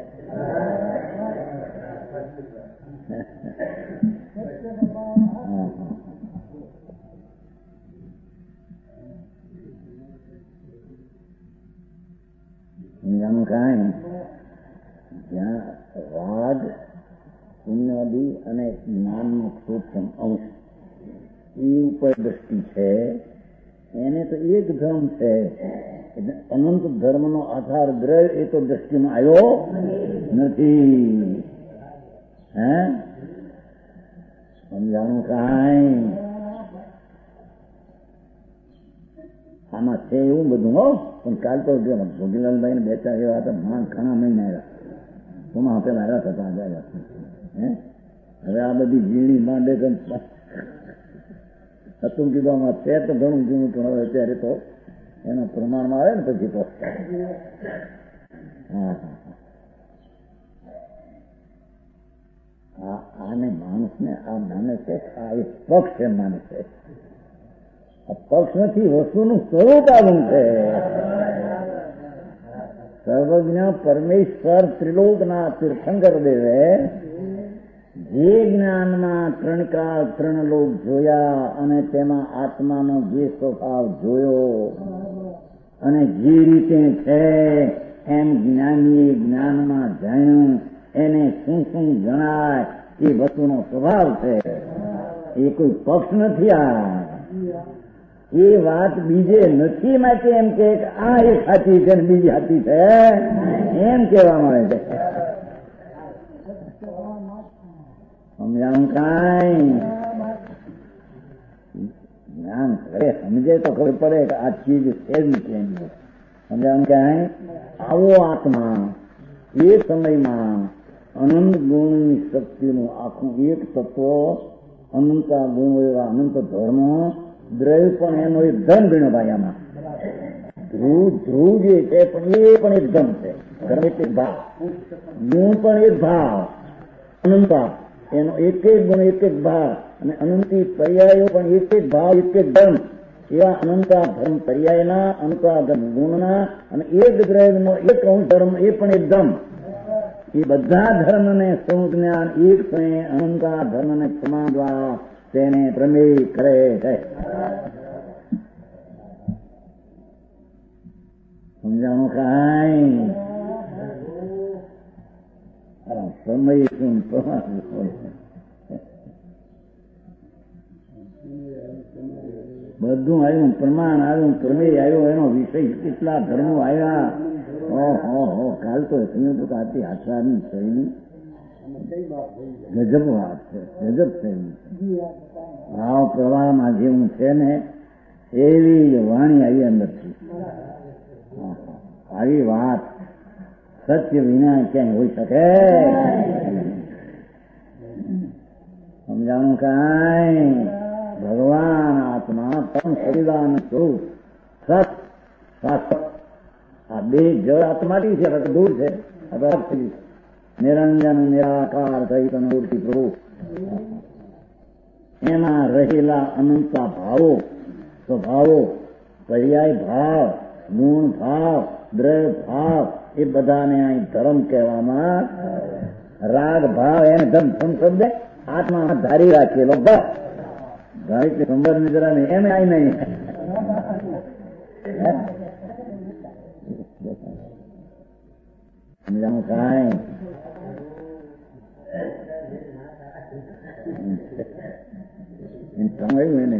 સમજાણું કાંઈ? જ્યાં રાગ, પુણ્યાદી અને જ્ઞાનનો સૂક્ષ્મ અંશ એ ઉપર દ્રષ્ટિ છે, એને તો એક ધર્મ છે. અનંત ધર્મનો આધાર દ્રવ્ય એ તો દ્રષ્ટિમાં આવ્યો નથી. હે સમજાણું કાંઈ? આમાં છે એવું બધું હો. પણ કાલ તો ભોગીલાલભાઈ ને બે ચાર એવા હતા, માં ઘણા મહિના આવ્યા, તોમાં પેલા આવ્યા થતા આવ્યા. હે હવે આ બધી ઝીણી માંડે હતું કીધું આમાં છે તો ઘણું જૂનું, પણ હવે અત્યારે તો એના પ્રમાણમાં આવે ને પછી તો હા આને માણસને આ માને છે, આ એક પક્ષ એમ માને છે. આ પક્ષ નથી, વસ્તુનું સ્વરૂપ આવું છે. સર્વજ્ઞ પરમેશ્વર ત્રિલોકના તીર્થંકર દેવે જે જ્ઞાનમાં ત્રણ કાળ ત્રણ લોક જોયા અને તેમાં આત્માનો જે સ્વભાવ જોયો અને જે રીતે છે એમ જ્ઞાનીએ જ્ઞાનમાં જાણ્યું, એને શું શું જણાય એ વસ્તુનો સ્વભાવ છે. એ કોઈ પક્ષ નથી. આ એ વાત બીજે નથી માટે એમ કે આ એક હાથી છે ને બીજી હાથી છે એમ કહેવામાં આવે છે. સમજાણું કાંઈ? જ્ઞાન કરે સમજે તો ખબર પડે કે આ ચીજ છે જ કેમ. સમજાણું કાંઈ? આવો આત્મા એ સમયમાં અનંત ગુણની શક્તિનું આખું એક તત્વ, અનંતા ગુણો એવા અનંત ધર્મો, દ્રવ્ય પણ એનો એક ધન ગણ્યો ભાઈ. આમાં ધ્રુવ ધ્રુવ જે છે પણ એ પણ એક ધમ છે. ધર્મ એટલે ભાવ, ગુણ પણ એક ભાવ, અનંતા એનો એક એક ગુણ એક એક ભાવ, અને અનંતી પર્યાયો પણ એક એક ભાવ એક એક ધર્મ. એવા અનંતા ધર્મ પર્યાયના, અનંતા ધર્મ ગુણના, અને એક દ્રવ્યનો એક અંશ ધર્મ એ પણ એક ધર્મ. એ બધા ધર્મને સંજ્ઞાન એક સમયે અનંતા ધર્મને પ્રમાણ દ્વારા તેને પ્રમેય કરે છે. સમજાણું કાંઈ? પ્રમેય શું પ્રમાણ બધું આવ્યું, પ્રમાણ આવ્યું, પ્રમેય આવ્યો, એનો વિષય કેટલા ધર્મો આવ્યા. ઓહો, કાલ તો થયું તો આથી આચારની શૈલી ગજબ વાત છે, ગજબ શૈલી. ભાવ પ્રવાહમાં જેવું છે ને એવી વાણી આવી અંદરથી. આવી વાત સત્ય વિના ક્યાંય હોઈ શકે? સમજાણું કાંઈ? ભગવાન આત્મા પણ સરિદાન સ્વરૂપ સત શાસ્ત્ર. આ બે જળ આત્માથી છે, દૂર છે. નિરંજન નિરાકાર સહિત મૂર્તિ પ્રભુ, એમાં રહેલા અનંતા ભાવો, સ્વભાવો, પર્યાય ભાવ, ગુણ ભાવ, દ્રવ્ય ભાવ, એ બધાને અહીં ધર્મ કહેવામાં. રાગ ભાવ એને ધર્મ શબ્દ આત્મા ધારી રાખેલો ભાવ. ધારી સંબર જરા ને એમ આઈ નહીં. સમજાણું કાંઈ? સમજાયું એને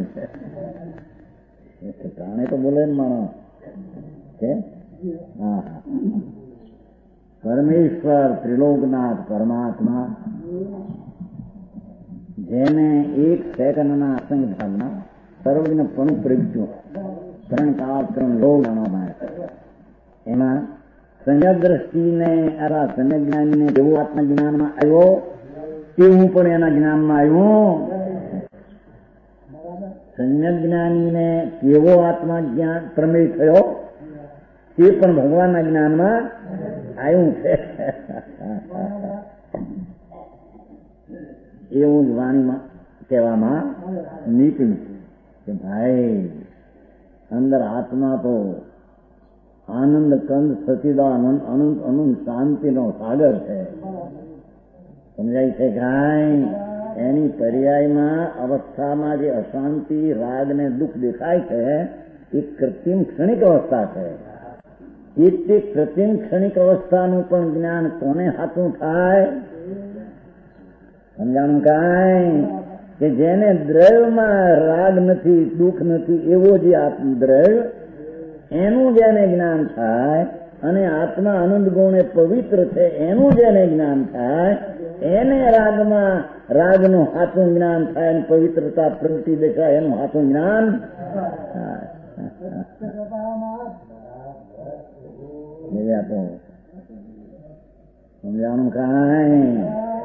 પ્રાણે તો બોલે ને માણસ છે. હા હા, પરમેશ્વર ત્રિલોકનાથ પરમાત્મા, જેને એક સેકન્ડના અસંગ ભાગમાં સર્વજ્ઞપણું પ્રગટ્યું, ત્રણ કાળ ત્રણ લોક ગણવામાં આવે. એમાં સંજ્ઞા દ્રષ્ટિને અરા સંજ્ઞા જ્ઞાનને જેવું આત્મા જ્ઞાનમાં આવ્યો તેવું પણ એના જ્ઞાનમાં આવ્યું. સંજ્ઞા જ્ઞાનીને કેવો આત્મા જ્ઞાન પ્રમેય થયો તે પણ ભગવાનના જ્ઞાનમાં આવ્યું છે. એવું જ વાણીમાં કહેવામાં નીકળ્યું કે ભાઈ અંદર આત્મા તો આનંદ કંદ સચિદાનંદ અનંત અનંત શાંતિનો સાગર છે. સમજાય છે કાંઈ? એની પર્યાયમાં અવસ્થામાં જે અશાંતિ, રાગ ને દુઃખ દેખાય છે એ કૃત્રિમ ક્ષણિક અવસ્થા છે. એ કૃત્રિમ ક્ષણિક અવસ્થાનું પણ જ્ઞાન કોને હાથું થાય? સમજાણું કાંઈ? કે જેને દ્રવ્યમાં રાગ નથી, દુઃખ નથી, એવો જે આત્મદ્રવ્ય એનું જેને જ્ઞાન થાય, અને આત્મા આનંદ ગુણે પવિત્ર છે એનું જેને જ્ઞાન થાય, એને રાગમાં રાગનું હાથું જ્ઞાન થાય, અને પવિત્રતા પ્રગતિ દેખાય એનું હાથું જ્ઞાન થાય. આપો સમજાણું કાંઈ?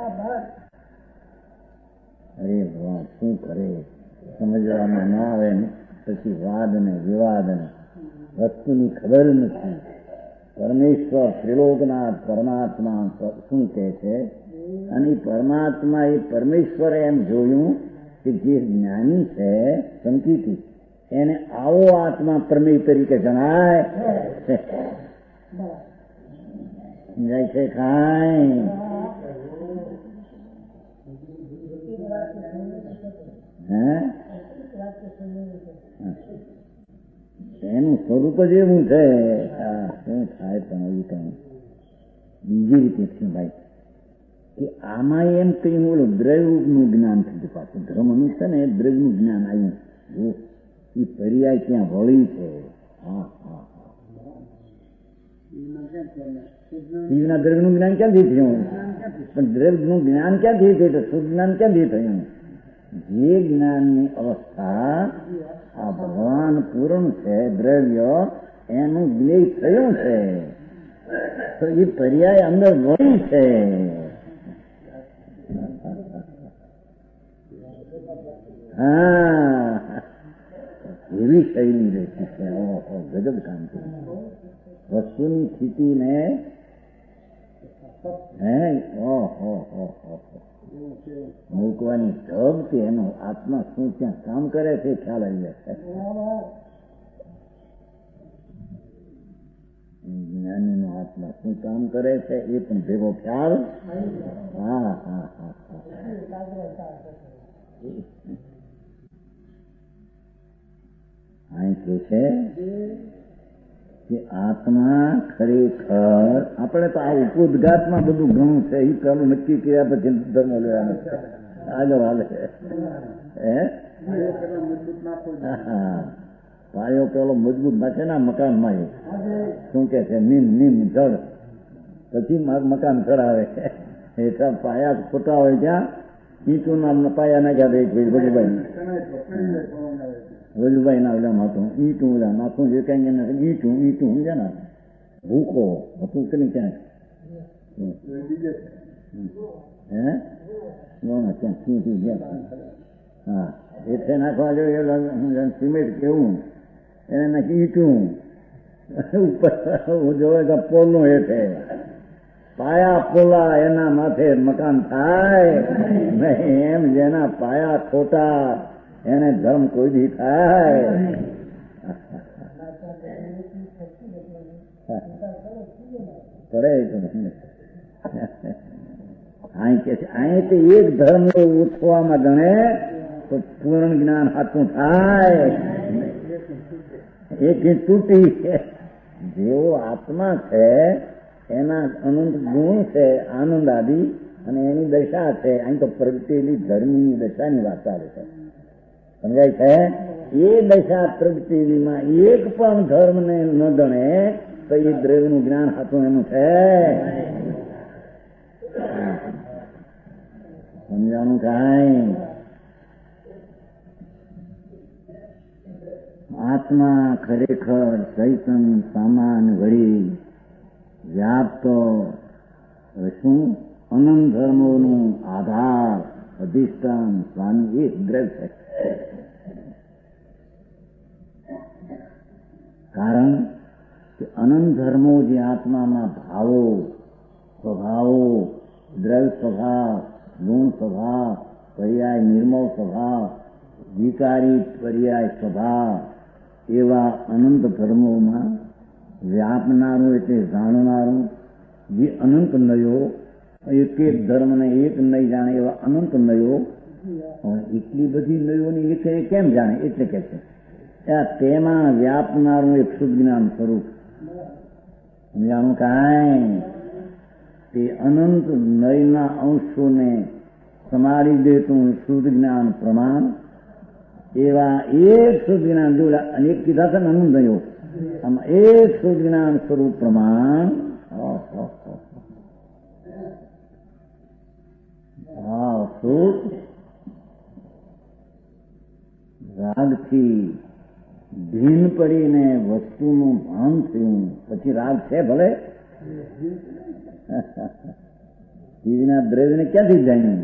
અરે ભગવાન શું કરે, સમજવામાં ના આવે ને પછી વાદ ને વિવાદ ને વસ્તુની ખબર નથી. પરમેશ્વર ત્રિલોકનાથ પરમાત્મા શું કહે છે? અને પરમાત્મા એ પરમેશ્વરે એમ જોયું કે જે જ્ઞાની છે સંકિતી, એને આવો આત્મા પ્રમેય તરીકે જણાય. સમજાય છે કાંઈ? હે, એનું સ્વરૂપ જ એવું છે. શું થાય પણ કઈ બીજી રીતે છે ભાઈ કે આમાં એમ કઈ ઓલું દ્રવ્યનું જ્ઞાન થયું. પાછું ધર્મનું છે ને દ્રવ્યનું જ્ઞાન આવ્યું. જો એ પર્યાય ત્યાં વળી છે. હા હા હા, શિવના દ્રવ્યનું જ્ઞાન ક્યાંથી થયું? પણ દ્રવ્યનું જ્ઞાન ક્યાંથી થયું? તો શુદ્ધ જ્ઞાન ક્યાંથી થયું? જે જ્ઞાનની અવસ્થા આ ભગવાન પૂર્ણ છે, દ્રવ્ય એનું જ્ઞેય થયું છે, તો એ પર્યાય અંદર વળી છે. હા, એવી શૈલી રહેતી છે. ઓહો, ગજબ કામ કર્યું. વસ્તુની સ્થિતિને હે ઓહો મૂકવાની ઢબથી એનો આત્મા શું ત્યાં કામ કરે છે ખ્યાલ આવી જશે. જ્ઞાની નો આત્મા શું કામ કરે છે એ પણ ભેગો ખ્યાલ. હા હા હા અહીં કે છે કે આત્મા ખરેખર આપણે તો આ ઉપોદઘાતમાં બધું ઘણું છે એ પેલું નક્કી કર્યા પછી ધર્મ લેવાનું છે. આગળ હાલે હે પાયો પેલો મજબૂત નાખે ને મકાનમાં એ શું કે છે નીમ નીમ જળ પછી મકાન ચડાવે એટલા પાયા ખોટા હોય ત્યાં ઈટું ના પાયા નાખ્યા એક વજુભાઈ વજુભાઈ ના ઓલા માથું ઈટું ઓલા માથું જે કઈ ઈટું ઈટું સમજે ને ભૂખો હતું કરી ક્યાંક હે ક્યાં શું થઈ ગયા. હા એટલે નાખવા જોઈએ સિમેન્ટ કેવું એને નાખી ઈટું ઉપર જોવે કે પોલનું હેઠે પાયા પોલા એના માથે મકાન થાય એમ જેના પાયા ખોટા એને ધર્મ કોઈ દી થાય. કરે અહીં કે છે અહીં તો એક ધર્મ ઉઠવામાં ગણે તો પૂર્ણ જ્ઞાન હાથું થાય. એક તૂટી જેવો આત્મા છે એના અનંત ગુણ છે આનંદ આદિ અને એની દશા છે. અહીં તો પ્રગટેલી ધર્મની દશાની વાત ચાલે છે સમજાય છે. એ દશા પ્રગટેલીમાં એક પણ ધર્મને ન ગણે તો એ દ્રવ્યનું જ્ઞાન હાથું એનું છે. સમજાણું કાંઈ. આત્મા ખરેખર ચૈતન સામાન વળી વ્યાપ્તો શું અનંત ધર્મોનું આધાર અધિષ્ઠાન સ્વામી એક દ્રવ્ય છે. કારણ કે અનંત ધર્મો જે આત્મામાં ભાવો સ્વભાવો દ્રવ્ય સ્વભાવ ગુણ સ્વભાવ પર્યાય નિર્મળ સ્વભાવ વિકારી પર્યાય સ્વભાવ એવા અનંત ધર્મોમાં વ્યાપનારું એટલે જાણનારું જે અનંત નયો એક એક ધર્મને એક નહીં જાણે એવા અનંત નયો એટલી બધી નયોની એક કેમ જાણે એટલે કે છે તેમાં વ્યાપનારું એક શુદ્ધ જ્ઞાન સ્વરૂપ જાણું કાંઈ તે અનંત નયના અંશોને સમાડી દેતું શુદ્ધ જ્ઞાન પ્રમાણ એવા એક શુદ્ધ જ્ઞાન જોડા અનેક કીધા છે ને અનંત નયો આમાં એક શુદ્ધ જ્ઞાન સ્વરૂપ પ્રમાણ ભાવ સુખ રાગથી ભીન પડીને વસ્તુનું ભાન થયું પછી રાગ છે ભલે ચીજના દ્રવ્યને ક્યાંથી જાણ્યું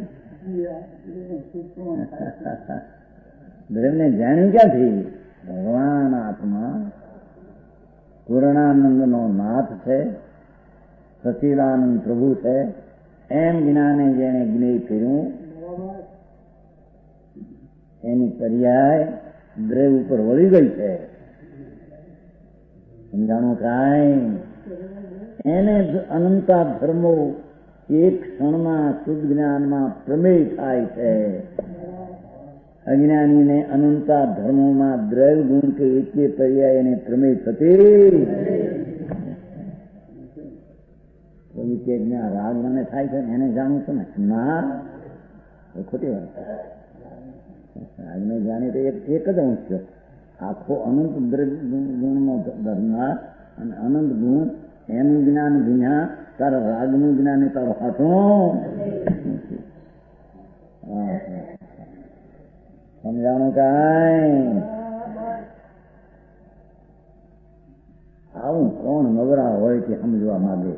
દ્રવ્યને જાણ્યું ક્યાંથી ભગવાન આત્મા પૂર્ણાનંદ નો નાથ છે સચિદાનંદ પ્રભુ છે એમ જ્ઞાને જેને જ્ઞેય કર્યું એની પર્યાય દ્રવ્ય ઉપર વળી ગઈ છે સમજાણું કાંઈ. એને અનંતા ધર્મો એક ક્ષણમાં શુદ્ધ જ્ઞાનમાં પ્રમેય થાય છે. અજ્ઞાનીને અનંતા ધર્મોમાં દ્રવ્ય ગુણ કે એકે પર્યાય એને પ્રમેય થતી કોઈ કે રાગ મને થાય છે એને જાણું છું ને ના એ ખોટી વાત. રાગને જાણે તો એક એક જ અંશ છે આખો અનંત દ્રવ્ય ગુણનો ધરનાર અને અનંત ગુણ એનું જ્ઞાન વિના તારા રાગનું જ્ઞાન તારો હાથો સમજાણું કાંઈ. આવું કોણ નવરા હોય કે સમજવા માંગે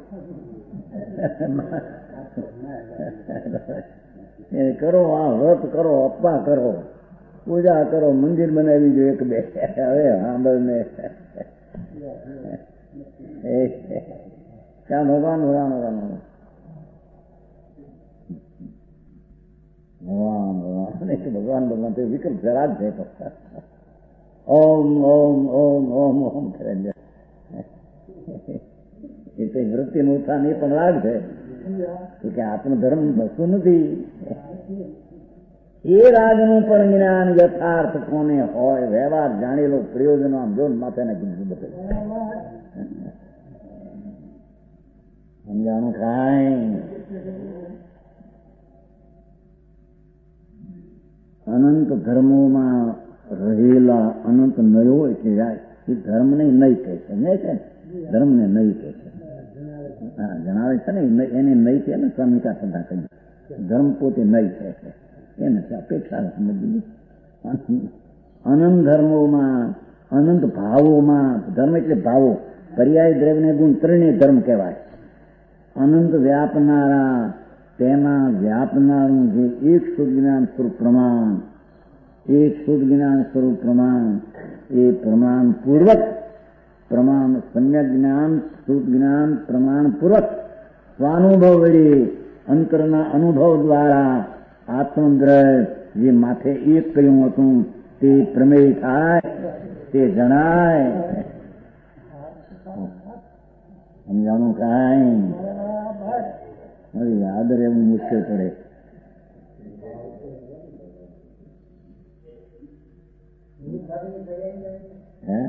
એ કરો આ વ્રત કરો અપ્પા કરો પૂજા કરો મંદિર બનાવી દો એક બે હવે સાંભળ ને ક્યાં ભગવાન ભગવાન ભગવાન ભગવાન ભગવાન ભગવાન ભગવાન તો વિકલ્પ જરા જ છે. ઓમ ઓમ ઓમ ઓમ ઓમ કરે એ તો વૃત્તિનું ઉત્થાન એ પણ રાગ છે કે આત્મધર્મ વસ્તુ નથી. એ રાગનું પણ જ્ઞાન યથાર્થ કોને હોય, વ્યવહાર જાણેલો પ્રયોજનો આમ જો માથે નાખી બધે સમજાણું કાંઈ. અનંત ધર્મોમાં રહેલા અનંત નયો એટલે જાય એ ધર્મને નહીં કહે છે. ને છે ધર્મને નહીં કહે છે. હા જણાવે છે ને એને નહીં છે ને સ્વામિકા સદા કહી ધર્મ પોતે નહીં છે એને અપેક્ષા સમજી. અનંત ધર્મોમાં અનંત ભાવોમાં, ધર્મ એટલે ભાવો, પર્યાય દ્રવ્ય ગુણ ત્રણેય ધર્મ કહેવાય. અનંત વ્યાપનારા તેમાં વ્યાપનારું જે એક શુદ્ધ જ્ઞાન સ્વરૂપ પ્રમાણ, એક શુદ્ધ જ્ઞાન સ્વરૂપ પ્રમાણ એ પ્રમાણ પૂર્વક પ્રમાણ સમ્યક જ્ઞાન શુદ્ધ જ્ઞાન પ્રમાણ પૂર્વક સ્વાનુભવ વડે અંતરના અનુભવ દ્વારા આત્મદ્રવ્ય જે માથે એક કહ્યું હતું તે પ્રમેય થાય, તે જણાય. સમજાણું કાંઈ હવે યાદ રહેવું મુશ્કેલ પડે. હે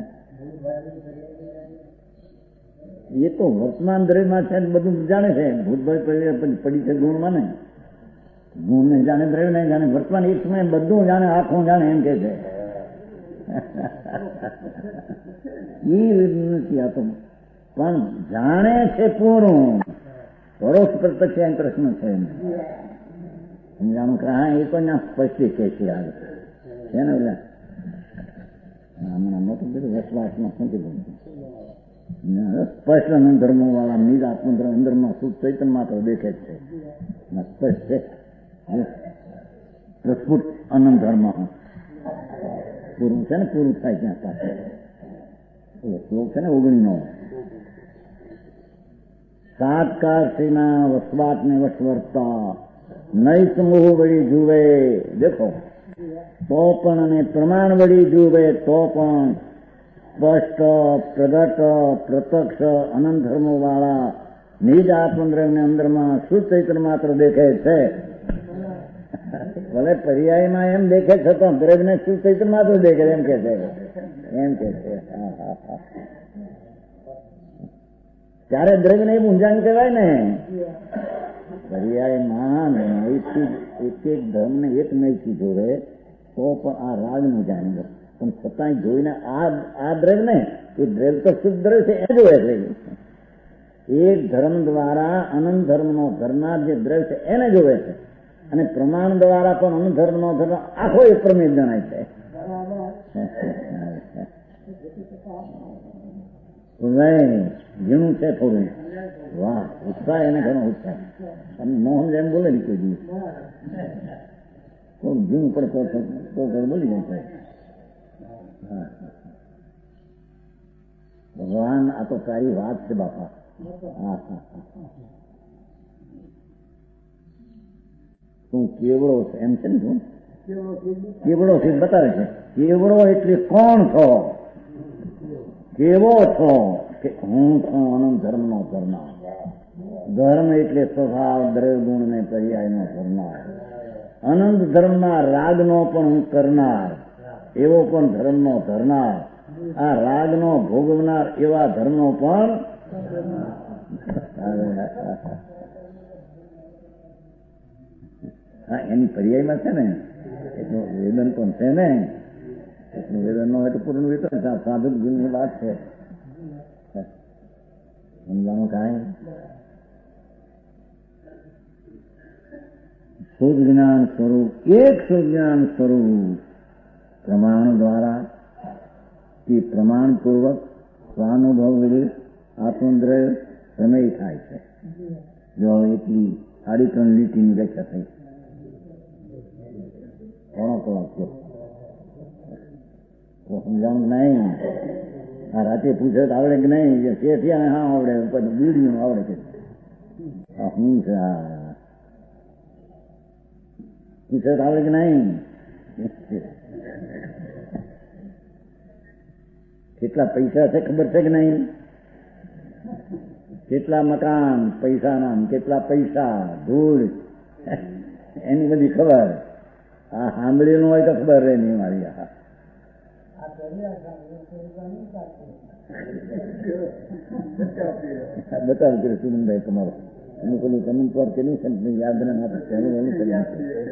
એ તો વર્તમાન દ્રવ્યમાં છે બધું જાણે છે. ભૂતભાઈ પડી છે ગુણમાં ને ગુણ ને જાણે દ્રવ્ય નહીં જાણે વર્તમાન એક સમય બધું જાણે આખું જાણે એમ કે છે. એ નથી આ તો પણ જાણે છે પૂરું પરોક્ષ પ્રત્યક્ષ પ્રશ્ન છે. સમજાણું કે હા એ તો ત્યાં સ્પષ્ટ કે છે આવે છે ને ઓલા હમણાં મોટું બધું વસવાસમાં શું કીધું સ્પષ્ટ અનંત ધર્મો વાળા નિજ આત્મધર્મ અંદરમાં સુખ ચૈતન માત્ર દેખે છે. સ્પષ્ટ છે પ્રસ્ફુટ અનંત ધર્મ પૂરું છે ને પૂરું થાય ત્યાં પાસે શ્લોક છે ને ઓગણી નો સાતકાર સેના વસવાટ ને વસવર્તા નહી સમૂહ વળી જુએ. દેખો તો પણ અને પ્રમાણ વળી જુએ તો પણ સ્પષ્ટ પ્રગટ પ્રત્યક્ષ અનંત ધર્મો વાળા નિજ આત્મદ્રવ્ય અંદરમાં શુદ્ધ ચૈતન્ય માત્ર દેખે છે. ભલે પર્યાયમાં એમ દેખે છે તો દ્રવ્યને શુદ્ધ ચૈતન્ય માત્ર દેખે એમ કે છે એમ કે છે. ત્યારે દ્રવ્યને એ મૂંઝાણ કહેવાય ને. પર્યાયમાં એક એક ધર્મને એક નહીથી જોવે તો પણ આ રાગનું જાણી પણ છતાંય જોઈને આ આ દ્રવ્ય ને એ દ્રવ્ય તો શુદ્ધ દ્રવ્ય છે એ જોવે છે. એક ધર્મ દ્વારા અનંત ધર્મનો ધરનાર જે દ્રવ્ય છે એને જોવે છે અને પ્રમાણ દ્વારા પણ અનંત ધર્મનો ધર્મ આખો એક પ્રમેય જણાય છે. ઘણું છે થોડું વાહ ઉત્સાહ એને ઘણો ઉત્સાહ તમે મોહન જેમ બોલે ને કોઈ દિવસ થોડું જીવું પડતો તો બોલી જાય છે. ભગવાન આ તો સારી વાત છે બાપા. હા હા તું કેવડો છે એમ છે ને તું કેવડો છે બતાવે છે. કેવડો એટલે કોણ છો, કેવો છો કે હું છું અનંત ધર્મનો કરનાર. ધર્મ એટલે સ્વભાવ દ્રવ્ય ગુણ ને પર્યાયનો કરનાર. અનંત ધર્મના રાગનો પણ હું કરનાર એવો પણ ધર્મનો ધરનાર. આ રાગનો ભોગવનાર એવા ધર્મનો પણ હા એની પર્યાયમાં છે ને એટલું વેદન પણ છે ને એટલું વેદન ન હોય તો પૂર્ણ વેતન સાધુ ગુણની વાત છે. સમજાણું કાંઈ શુદ્ધ જ્ઞાન સ્વરૂપ એક શુદ્ધ જ્ઞાન સ્વરૂપ પ્રમાણ દ્વારા તે પ્રમાણપૂર્વક સ્વાનુભવ વડે આત્મદ્રવ્ય પ્રમેય થાય છે. જો એટલી સાડી ત્રણ લીટીની વ્યાખ્યા થઈ ઘણો કલાક થયો તો સમજાણું નહીં. આ રાતે પૂછે તો આવડે કે નહીં, શેઠિયા હા આવડે, પછી બીડીયું આવડે કે હું છે આ પૂછે તો આવડે કે નહીં. કેટલા પૈસા છે ખબર છે કે નહીં? કેટલા મકાન પૈસાના, કેટલા પૈસા ધૂળ એની બધી ખબર. આ સાંભળેલું હોય તો ખબર રહે નહીં મારી. આ બતાવ કે સુમનભાઈ તમારો એનું પેલું તમે પર કેટલું છે યાદ ના પહેલું કરી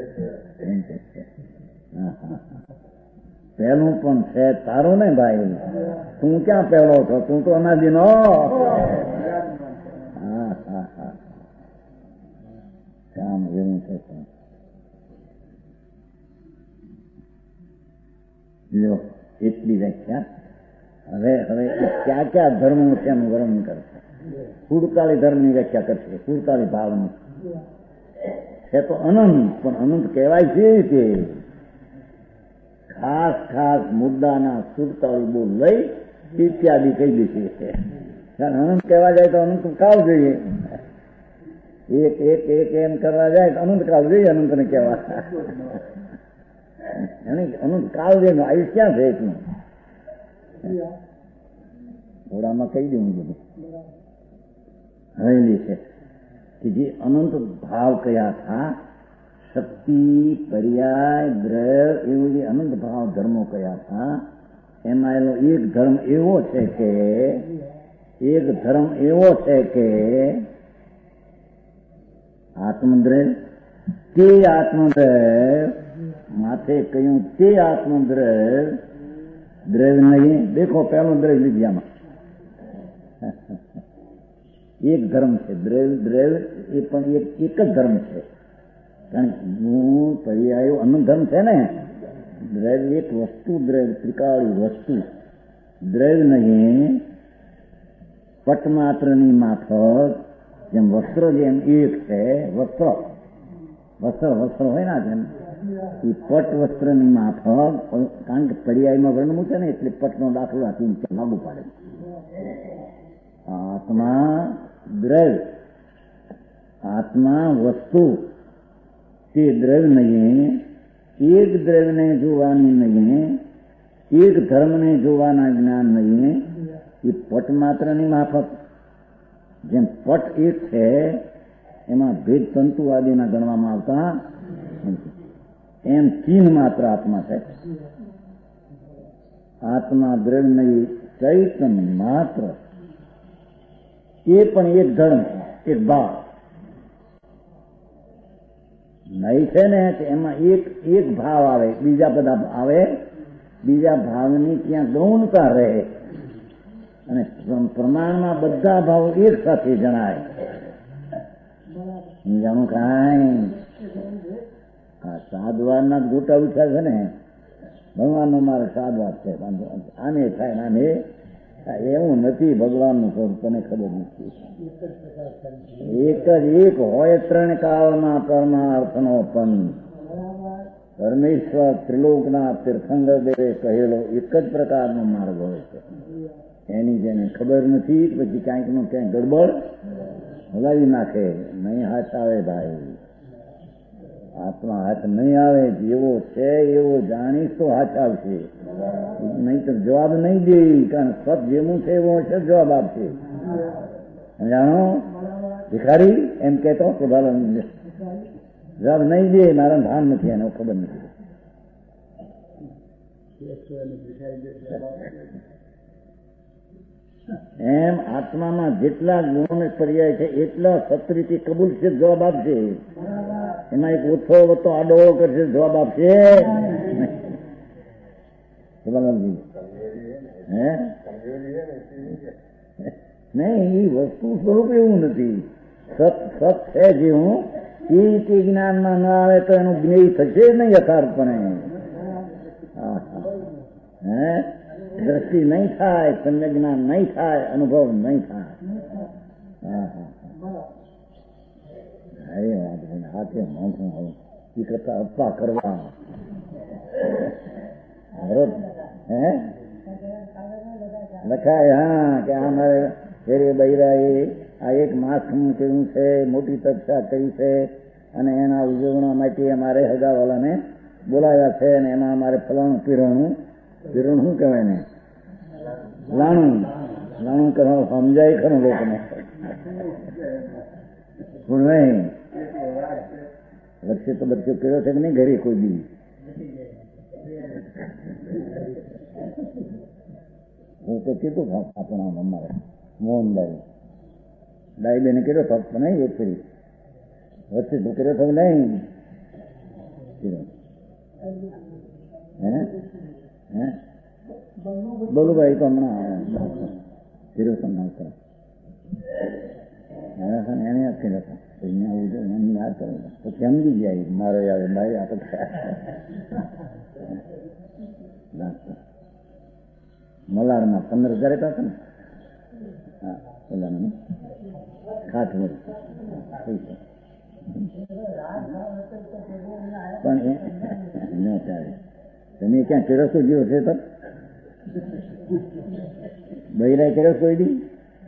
પહેલું પણ છે તારું ને ભાઈ. તું ક્યાં પહેલો છો? તું તો અનાદિ નો. હા હા હા કામ એવું છે. લો એટલી વ્યાખ્યા. હવે હવે ક્યાં ક્યાં ધર્મો છે એનું વર્ણન કરશે. કુડકાળી ધર્મની વ્યાખ્યા કરશે. કુડકાળી ભાવની છે તો અનંત, પણ અનંત કહેવાય છે કે ખાસ ખાસ મુદ્દાના સુડતાળી બોલ લઈ ઇત્યાદિ કહી દેશે. અનંત કહેવા જાય તો અનંત કાળ જોઈએ. એક એક એક એમ કરવા જાય તો અનંત કાળ જોઈએ. અનંતને કહેવા અનંત કાળ જોઈએ. આયુષ ક્યાં છે એટલું? થોડામાં કહી દઉં બધું હવેલી છે કે જે અનંત ભાવ કયા થા, શક્તિ પર્યાય દ્રવ એવું જે અનંત ભાવ ધર્મો કયા થા, એમાં એનો એક ધર્મ એવો છે કે એક ધર્મ એવો છે કે આત્મદ્રવ તે આત્મદ્રવ માથે કહ્યું તે આત્મદ્રવ દ્રવ નહીં. દેખો પહેલો દ્રવ વિદ્યામાં એક ધર્મ છે. દ્રવ દ્રવ એ પણ એક એક જ ધર્મ છે. કારણ કે ગુણ પર્યાયો અનંત ધર્મ છે ને. દ્રવ એક વસ્તુ, દ્રવ ત્રિકાળી વસ્તુ. દ્રવ નહીં પટ માત્રની માફક જેમ વસ્ત્ર જેમ એક છે. વસ્ત્ર વસ્ત્ર વસ્ત્ર હોય ને જેમ એ પટ વસ્ત્રની માફક, કારણ કે પર્યાયમાં વર્ણ મૂકે ને એટલે પટનો દાખલો આપીને લાગુ પાડે. આત્મા દ્રવ, આત્મા વસ્તુ, તે દ્રવ નહીં. એક દ્રવને જોવાની નહીં, એક ધર્મને જોવાના જ્ઞાન નહીં. એ પટ માત્રની માફક જેમ પટ એક છે એમાં ભેદ તંતુ આદિના ગણવામાં આવતા એમ ચિહ્ન માત્ર આત્મા છે. આત્મા દ્રવ નહીં, ચૈતન્ય માત્ર. એ પણ એક ધર્મ, એક ભાવ નહીં છે ને. એમાં એક એક ભાવ આવે, બીજા બધા આવે. બીજા ભાવની ત્યાં ગૌણતા રહે અને પ્રમાણમાં બધા ભાવો એક સાથે જણાય. જાણું કાંઈ આ સાધવાના ગોટા ઉઠ્યા છે ને. ભગવાનનો મારે સાધવાદ છે. આને થાય આને એવું નથી. ભગવાનનું સ્વરૂપ તને ખબર નથી. એક જ એક હોય ત્રણ કાળમાં પરમાર્થનો પણ પરમેશ્વર ત્રિલોકના તીર્થંકર દેવે કહેલો એક જ પ્રકારનો માર્ગ હોય છે. એની જેને ખબર નથી પછી ક્યાંક નું ક્યાંક ગડબડ હલાવી નાખે. નહીં હાથ આવે ભાઈ, આત્મા હાથ નહીં આવે. જેવો છે એવો જાણીશ તો હાથ આવશે, નહીં તો જવાબ નહીં દે. કારણ સત જેવું છે એવો હશે જવાબ આપશે. જાણો ભિખારી એમ કહેતો પ્રભાલન જવાબ નહીં દે. મારા ભાન નથી, એને ખબર નથી. એમ આત્મામાં જેટલા ગુણો પર્યાય છે એટલા સત્રીથી કબૂલ છે જવાબ આપશે. એમાં એક ઓછો વતો આડો કરશે જવાબ આપશે. હે નહીં, એ વસ્તુ સ્વરૂપ એવું નથી. સત સત છે જે હું એ તે જ્ઞાનમાં ના આવે તો એનું જ્ઞેય થશે જ નહીં યથાર્થપણે. હે દ્રષ્ટિ નહીં થાય, સમ્યક જ્ઞાન નહીં થાય, અનુભવ નહીં થાય. હા હા અરે વાત હાથે મોંઘું હોય એ કરતા અપા કરવા. હે લખાય હા કે આ મારે ફેરે બૈરાએ આ એક માસનું કેવું છે, મોટી તપસ્યા કરી છે અને એના ઉજવણા માટે અમારે હગાવાલાને બોલાવ્યા છે અને એમાં અમારે ફલાણું પીરણું પીરણ શું કહેવાય ને લાણું લાણું કરવા સમજાય ખરું લોકોને પણ નહીં વચ્ચે તો બચ્ચો કર્યો છે કે નહીં ઘરે કોઈ બી હું તો કીધું આપણા અમારે મોહનભાઈ ડાઈ બેને કર્યો થક તો નહીં એક ફરી વચ્ચે તો કર્યો થક નહીં હે હે બોલુભાઈ તો હમણાં કર્યો તમને આવતા એને કર્યો હતો યાદ કરે તો સમજી જાય મારો યાદ ભાઈ આ તો મલાડમાં પંદર હજાર હતા ને હા પેલા ખાટ પણ ન ચાલે તમે ક્યાં કેરસો ગયો છે તો બૈરાય કેરસ કોઈ દી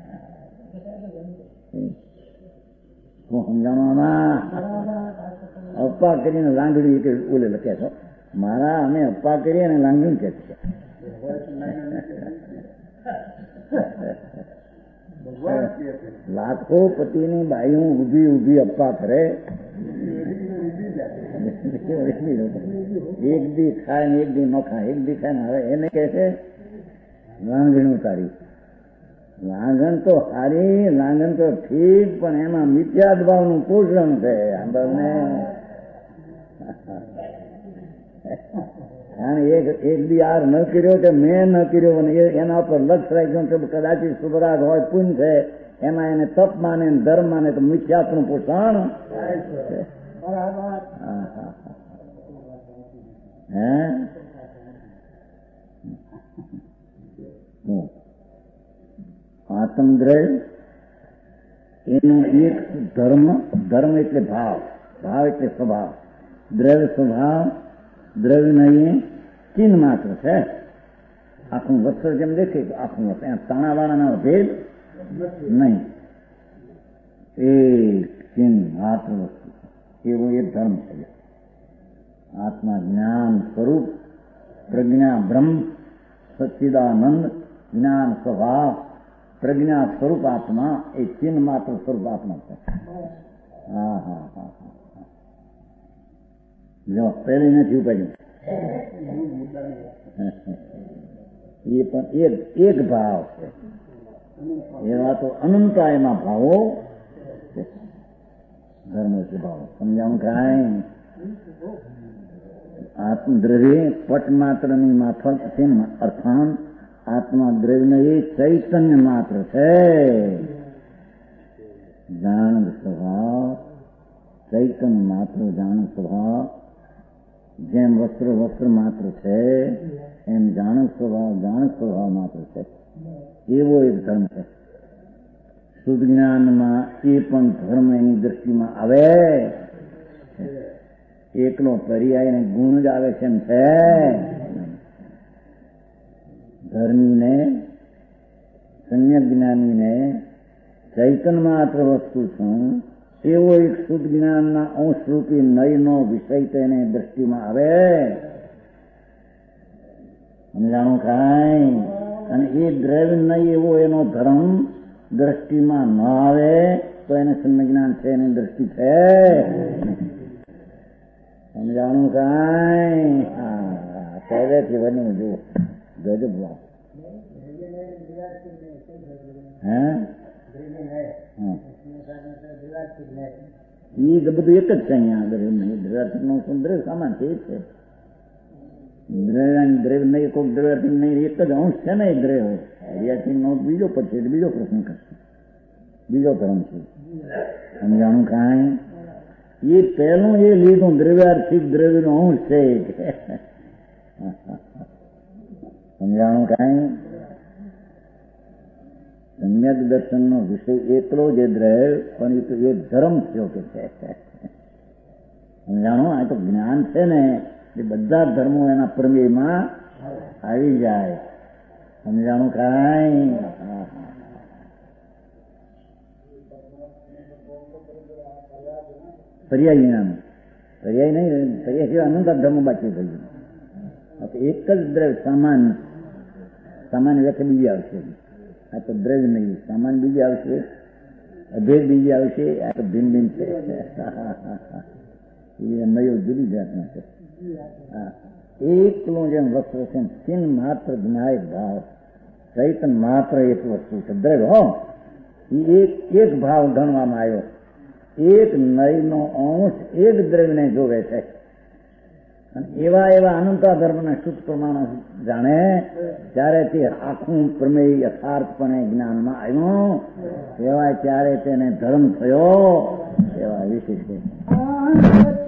હું સમજાવવામાં અપ્પા કરીને લાંગડી કે ઓલે લખ્યા છો મારા અમે અપ્પા કરીએ અને લાંગડી કે છે લાખો પતિની બાઈઓ ઉભી ઉભી અપ્પા કરે એક દી ખાય ને એક દી ન ખાય એક દી ખાય ને હવે એને કહે છે લાંગણી ઉતારી લાંગણ તો સારી લાંગણ તો ઠીક પણ એમાં મિથ્યાદ ભાવનું પોષણ છે આપણને એક એક દી આર ન કર્યો કે મેં ન કર્યો અને એના ઉપર લક્ષ રાખ્યું કે કદાચ સુભરાગ હોય પુણ્ય છે એમાં એને તપ માને ધર્મ માને તો મિથ્યાત્વનું પોષણ હે આત્મદ્રવ્ય એનું એક ધર્મ ધર્મ એટલે ભાવ ભાવ એટલે સ્વભાવ દ્રવ્ય સ્વભાવ દ્રવ્ય નહીં ચિહ્ન માત્ર છે આખું વસ્ત્ર જેમ દેખે આખું વસ્ત્ર તાણા વાળાનો ભેદ નહીં એક ચિહ્ન માત્ર વસ્તુ એવો એક ધર્મ છે આત્મા જ્ઞાન સ્વરૂપ પ્રજ્ઞા બ્રહ્મ સચ્ચિદાનંદ જ્ઞાન સ્વભાવ પ્રજ્ઞા સ્વરૂપ આત્મા એ ચિહ્ન માત્ર સ્વરૂપ આત્મા છે હા હા હા હા જો પહેલી નથી ઉપાડ્યું એ પણ એક એક ભાવ છે એવા તો અનંતા એમાં ભાવો ધર્મ છે ભાવ સમજાવું કાંઈ આત્મદ્રવ્ય પટ માત્રની માફક છે અર્થાન આત્મા દ્રવ્ય એ ચૈતન્ય માત્ર છે જાણ સ્વભાવ ચૈતન્ય માત્ર જાણ સ્વભાવ જેમ વસ્ત્ર વસ્ત્ર માત્ર છે એમ જાણ સ્વભાવ જાણ સ્વભાવ માત્ર છે એવો એક ધર્મ છે શુદ્ધ જ્ઞાનમાં એ પણ ધર્મ એની દ્રષ્ટિમાં આવે એકલો પર્યાય ને ગુણ જ આવે છે એમ છે ધર્મીને સમ્યક જ્ઞાનીને ચૈતન માત્ર વસ્તુ છું એવો એક શુદ્ધ જ્ઞાનના અંશરૂપી નયનો વિષય તેને દ્રષ્ટિમાં આવે સમજાણું કાંઈ અને એ દ્રવ્ય નહીં એવો એનો ધર્મ દ્રષ્ટિમાં ન આવે તો એને સમ્યક જ્ઞાન છે એની દ્રષ્ટિ છે સમજાણું કાંઈ હા પહેલેથી બન્યું જુઓ ગજબ વાત હે એ બધું એક જ છે અહીંયા આગળ દ્રવ્યાર્થિક નો દ્રવ્ય સામાન છે છે દ્રવ્ય દ્રવ્ય નહીં કોઈક દ્રવ્યાર્થિક નહીં એક જ અંશ છે ને એ દ્રવ્ય દ્રવ્યાર્થિક નો બીજો પછી બીજો પ્રશ્ન કરશે બીજો ધર્મ છે સમજાણું કાંઈ એ પહેલું એ લીધું દ્રવ્યાર્થિક દ્રવ્ય નો અંશ છે સમજાણું કાંઈ સમ્યક દર્શનનો વિષય એકલો જ દ્રવ્ય પણ એ તો એક ધર્મ થયો કે છે સમજાણું આ તો જ્ઞાન છે ને એ બધા ધર્મો એના પ્રમેયમાં આવી જાય સમજાણું કાંઈ પર્યાય વિનાનું પર્યાય નહીં, પર્યાય સિવાય અનંત ધર્મ બાકી થઈ ગયું. એક જ દ્રવ્ય સામાન સામાન્ય વ્યાખ્યા બીજી આવશે. આ તો દ્રવ્ય નહીં, સામાન બીજી આવશે, અભેદ બીજી આવશે. આ તો ભિન્ન ભિન્ન છે. એ નયો જુદી જાતનો છે. હા, એકલું જેમ વસ્તુ છે, ચિન્હ માત્ર જ્ઞાય ભાવ ચૈતન માત્ર એક વસ્તુ છે દ્રવ્ય. હો, એ એક એક ભાવ ગણવામાં આવ્યો. એક નયનો અંશ એક દ્રવ્યને જોવે છે. અને એવા એવા અનંતા ધર્મના શુદ્ધ પ્રમાણ જાણે ત્યારે તે આખું પ્રમેય યથાર્થપણે જ્ઞાનમાં આવ્યું, એવા ત્યારે તેને ધર્મ થયો. એવા વિશેષ